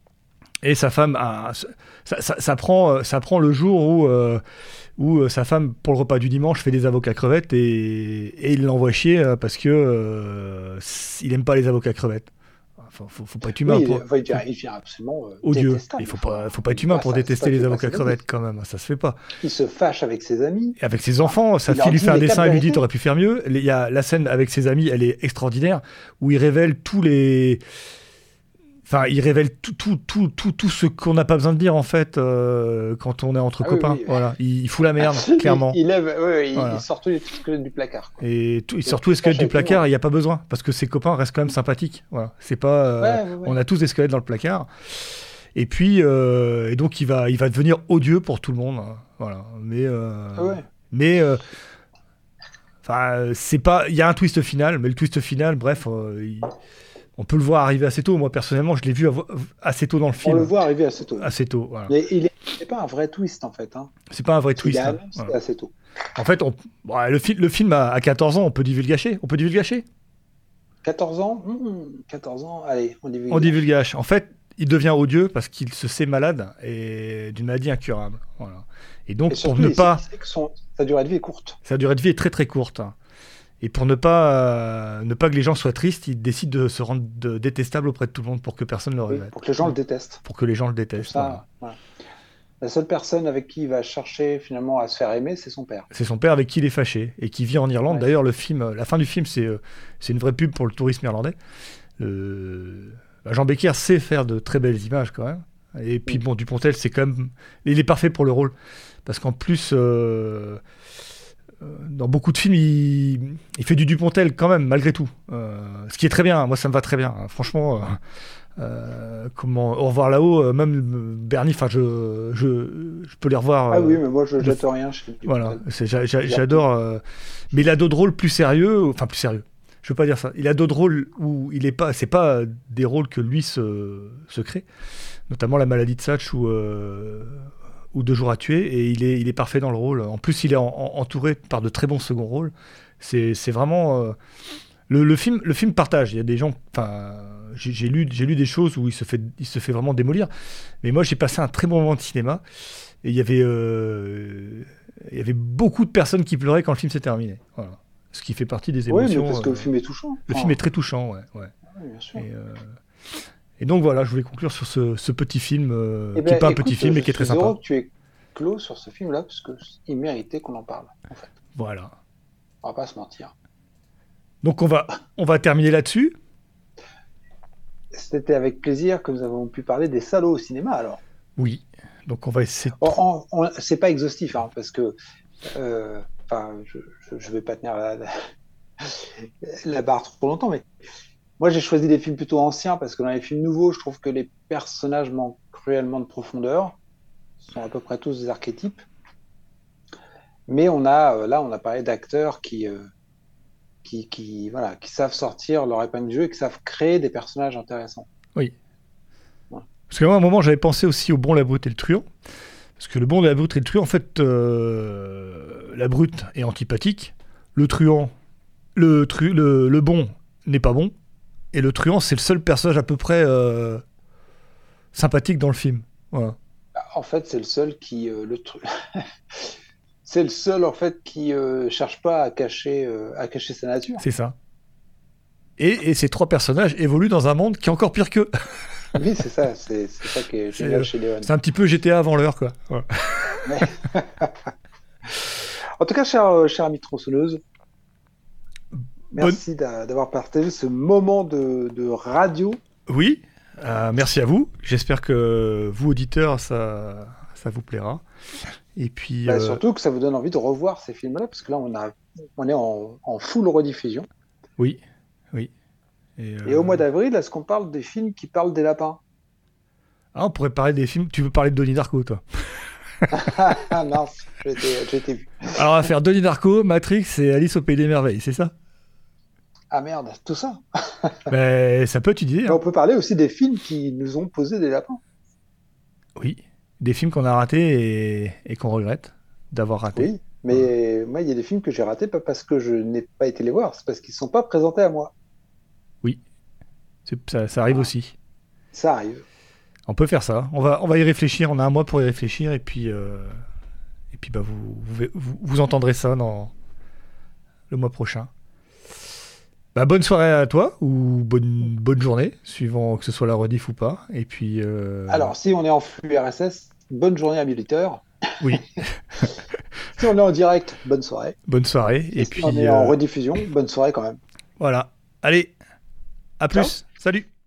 S7: et sa femme, a- ça, ça- ça prend, ça prend le jour où, euh, où sa femme, pour le repas du dimanche, fait des avocats crevettes et, et il l'envoie chier euh, parce que euh, il aime pas les avocats crevettes. Enfin, faut, faut pas être humain
S8: Oui,
S7: pour.
S8: il, enfin, il devient- il devient absolument euh,
S7: Odieux.
S8: détestable.
S7: Il faut pas, faut pas être humain
S8: Ah,
S7: pour
S8: ça-
S7: détester
S8: ça
S7: les
S8: fait
S7: avocats
S8: passer la
S7: crevettes
S8: vie.
S7: quand même. Ça se fait pas.
S8: Il se fâche avec ses amis.
S7: Et avec ses enfants, sa
S8: Il leur
S7: fille lui
S8: dit
S7: fait un
S8: les
S7: dessin,
S8: quatre
S7: elle lui dit
S8: vérités.
S7: t'aurais pu faire mieux. Il y a la scène avec ses amis, elle est extraordinaire, où il révèle tous les, enfin, il révèle tout, tout, tout, tout, tout ce qu'on n'a pas besoin de dire en fait euh, quand on est entre
S8: Ah oui,
S7: copains.
S8: oui, oui.
S7: Voilà, il, il fout la merde,
S8: Il-
S7: clairement.
S8: Il, lève, ouais, ouais, il,
S7: Voilà.
S8: il sort tous les squelettes du placard. quoi.
S7: Et tout, il
S8: Et
S7: sort
S8: tout
S7: tous les
S8: se
S7: squelettes
S8: cache
S7: du
S8: avec tout le
S7: placard,
S8: monde.
S7: il n'y a pas besoin, parce que ses copains restent quand même sympathiques. Voilà, c'est pas, euh,
S8: Ouais, ouais, ouais.
S7: on a tous des squelettes dans le placard. Et puis, euh, et donc il va, il va devenir odieux pour tout le monde. hein. Voilà, mais. euh,
S8: Ah ouais.
S7: Mais euh, enfin, euh, c'est pas. Il y a un twist final, mais le twist final, bref, euh, il- on peut le voir arriver assez tôt. Moi, personnellement, je l'ai vu avo- assez tôt dans le
S8: On
S7: film.
S8: le voit arriver assez tôt.
S7: Assez tôt. Voilà.
S8: Mais il est, c'est pas un vrai twist en fait. Hein.
S7: C'est pas un vrai
S8: Il
S7: twist.
S8: est
S7: hein.
S8: annoncé
S7: Voilà.
S8: assez tôt.
S7: En fait, on... bon, le, fi- le film à, à quatorze ans, on peut divulgacher. On peut divulgacher.
S8: quatorze ans hmm, quatorze ans, allez, on divulgue.
S7: On divulgage. En fait, il devient odieux parce qu'il se sait malade et d'une maladie incurable. Voilà. Et donc,
S8: Et
S7: pour
S8: surtout,
S7: ne
S8: il
S7: pas.
S8: sait que son, sa durée de vie est courte.
S7: Sa durée de vie est très très courte. hein. Et pour ne pas, euh, ne pas que les gens soient tristes, il décide de se rendre de- détestable auprès de tout le monde pour que personne ne le
S8: Oui,
S7: regrette.
S8: pour que les gens le détestent.
S7: Pour que les gens le
S8: Comme
S7: détestent.
S8: ça,
S7: voilà.
S8: voilà. La seule personne avec qui il va chercher finalement à se faire aimer, c'est son père.
S7: C'est son père avec qui il est fâché et qui vit en Irlande.
S8: Ouais.
S7: D'ailleurs, le film, la fin du film, c'est euh, c'est une vraie pub pour le tourisme irlandais. Le- bah, Jean Becker sait faire de très belles images quand même. Et puis
S8: Mm.
S7: bon, Dupontel, c'est quand même, il est parfait pour le rôle parce qu'en plus, euh, euh, dans beaucoup de films, il, il fait du Dupontel quand même malgré tout. Euh, ce qui est très bien. Moi, ça me va très bien. Franchement. euh, euh, comment Au revoir là-haut, euh, même euh, Bernie, enfin je, je, je peux les revoir.
S8: Ah
S7: euh,
S8: oui, mais moi je
S7: le-
S8: jette rien chez lui.
S7: voilà, c'est- j'a- j'a- j'adore. euh, Mais il a d'autres rôles plus sérieux, enfin plus sérieux. Je veux pas dire ça. Il a d'autres rôles où il est pas, c'est pas des rôles que lui se, se crée, notamment La maladie de Satch ou euh, ou Deux jours à tuer, et il est, il est parfait dans le rôle. En plus, il est en- en- entouré par de très bons second rôles. C'est, c'est vraiment euh, le, le film, le film partage. Il y a des gens, enfin, j'ai, j'ai lu, j'ai lu des choses où il se fait, il se fait vraiment démolir. Mais moi, j'ai passé un très bon moment de cinéma. Et il y avait, euh, il y avait beaucoup de personnes qui pleuraient quand le film s'est terminé. Voilà. ce qui fait partie des
S8: Oui,
S7: émotions.
S8: mais parce que
S7: euh,
S8: le film est touchant.
S7: Le
S8: Enfin,
S7: film est très touchant, ouais. ouais.
S8: oui, bien sûr.
S7: Et, euh, et donc voilà, je voulais conclure sur ce, ce petit film, euh,
S8: Eh
S7: qui n'est
S8: ben,
S7: pas un
S8: écoute,
S7: petit film, mais
S8: je
S7: qui est très
S8: suis heureux
S7: sympa.
S8: que tu aies clos sur ce film-là, parce qu'il méritait qu'on en parle, en fait.
S7: Voilà.
S8: On va pas se mentir.
S7: Donc on va, on va terminer là-dessus.
S8: C'était avec plaisir que nous avons pu parler des salauds au cinéma, alors.
S7: Oui. Donc on va essayer. De...
S8: On, on, on, c'est pas exhaustif, hein, parce que, euh, enfin, je, je, je vais pas tenir la, la, la barre trop longtemps, mais moi j'ai choisi des films plutôt anciens, parce que dans les films nouveaux, je trouve que les personnages manquent cruellement de profondeur. Ce sont à peu près tous des archétypes. Mais on a, là, on a parlé d'acteurs qui, euh, qui, qui, voilà, qui savent sortir leur épingle du jeu et qui savent créer des personnages intéressants.
S7: Oui. Ouais. Parce qu'à un moment, j'avais pensé aussi au Bon, la Brute et le Truand. Parce que le Bon, la Brute et le Truand, en fait, euh, la Brute est antipathique. Le Truand, le, tru, le, le Bon n'est pas bon. Et le Truand, c'est le seul personnage à peu près euh, sympathique dans le film. Voilà.
S8: En fait, c'est le seul qui... Euh, le tru... C'est le seul, en fait, qui euh, cherche pas à cacher, euh, à cacher sa nature.
S7: C'est ça. Et, et ces trois personnages évoluent dans un monde qui est encore pire qu'eux.
S8: Oui, c'est ça. C'est, c'est ça qui est génial chez Léon.
S7: C'est un petit peu G T A avant l'heure, quoi. Ouais.
S8: Mais... en tout cas, cher, euh, cher ami tronçonneuse, merci Bonne... d'avoir partagé ce moment de, de radio.
S7: Oui, euh, merci à vous. J'espère que vous, auditeurs, ça, ça vous plaira. Et puis,
S8: bah,
S7: euh...
S8: surtout que ça vous donne envie de revoir ces films-là, parce que là, on, a, on est en, en full rediffusion.
S7: Oui, oui.
S8: Et, euh... Et au mois d'avril, est-ce qu'on parle des films qui parlent des lapins?
S7: Ah, on pourrait parler des films... Tu veux parler de Donnie Darko, toi?
S8: Ah mince, j'ai été vu.
S7: Alors, on va faire Donnie Darko, Matrix et Alice au Pays des Merveilles, c'est ça?
S8: Ah merde, tout ça.
S7: Ben, ça peut, tu disais. Hein.
S8: On peut parler aussi des films qui nous ont posé des lapins.
S7: Oui. Des films qu'on a ratés et, et qu'on regrette d'avoir ratés.
S8: Oui, mais ouais. Moi, il y a des films que j'ai ratés, pas parce que je n'ai pas été les voir, c'est parce qu'ils ne sont pas présentés à moi.
S7: Oui, c'est, ça, ça arrive ah. aussi.
S8: Ça arrive.
S7: On peut faire ça. On va, on va y réfléchir. On a un mois pour y réfléchir et puis, euh, et puis bah, vous, vous, vous, vous entendrez ça dans le mois prochain. Bah, bonne soirée à toi ou bonne, bonne journée, suivant que ce soit la rediff ou pas. Et puis, euh...
S8: alors, si on est en flux R S S, bonne journée à mille auditeurs.
S7: Oui.
S8: Si on est en direct, bonne soirée.
S7: Bonne soirée. Et,
S8: et
S7: puis,
S8: si on est
S7: euh...
S8: en rediffusion, bonne soirée quand même.
S7: Voilà. Allez, à plus. Ciao. Salut.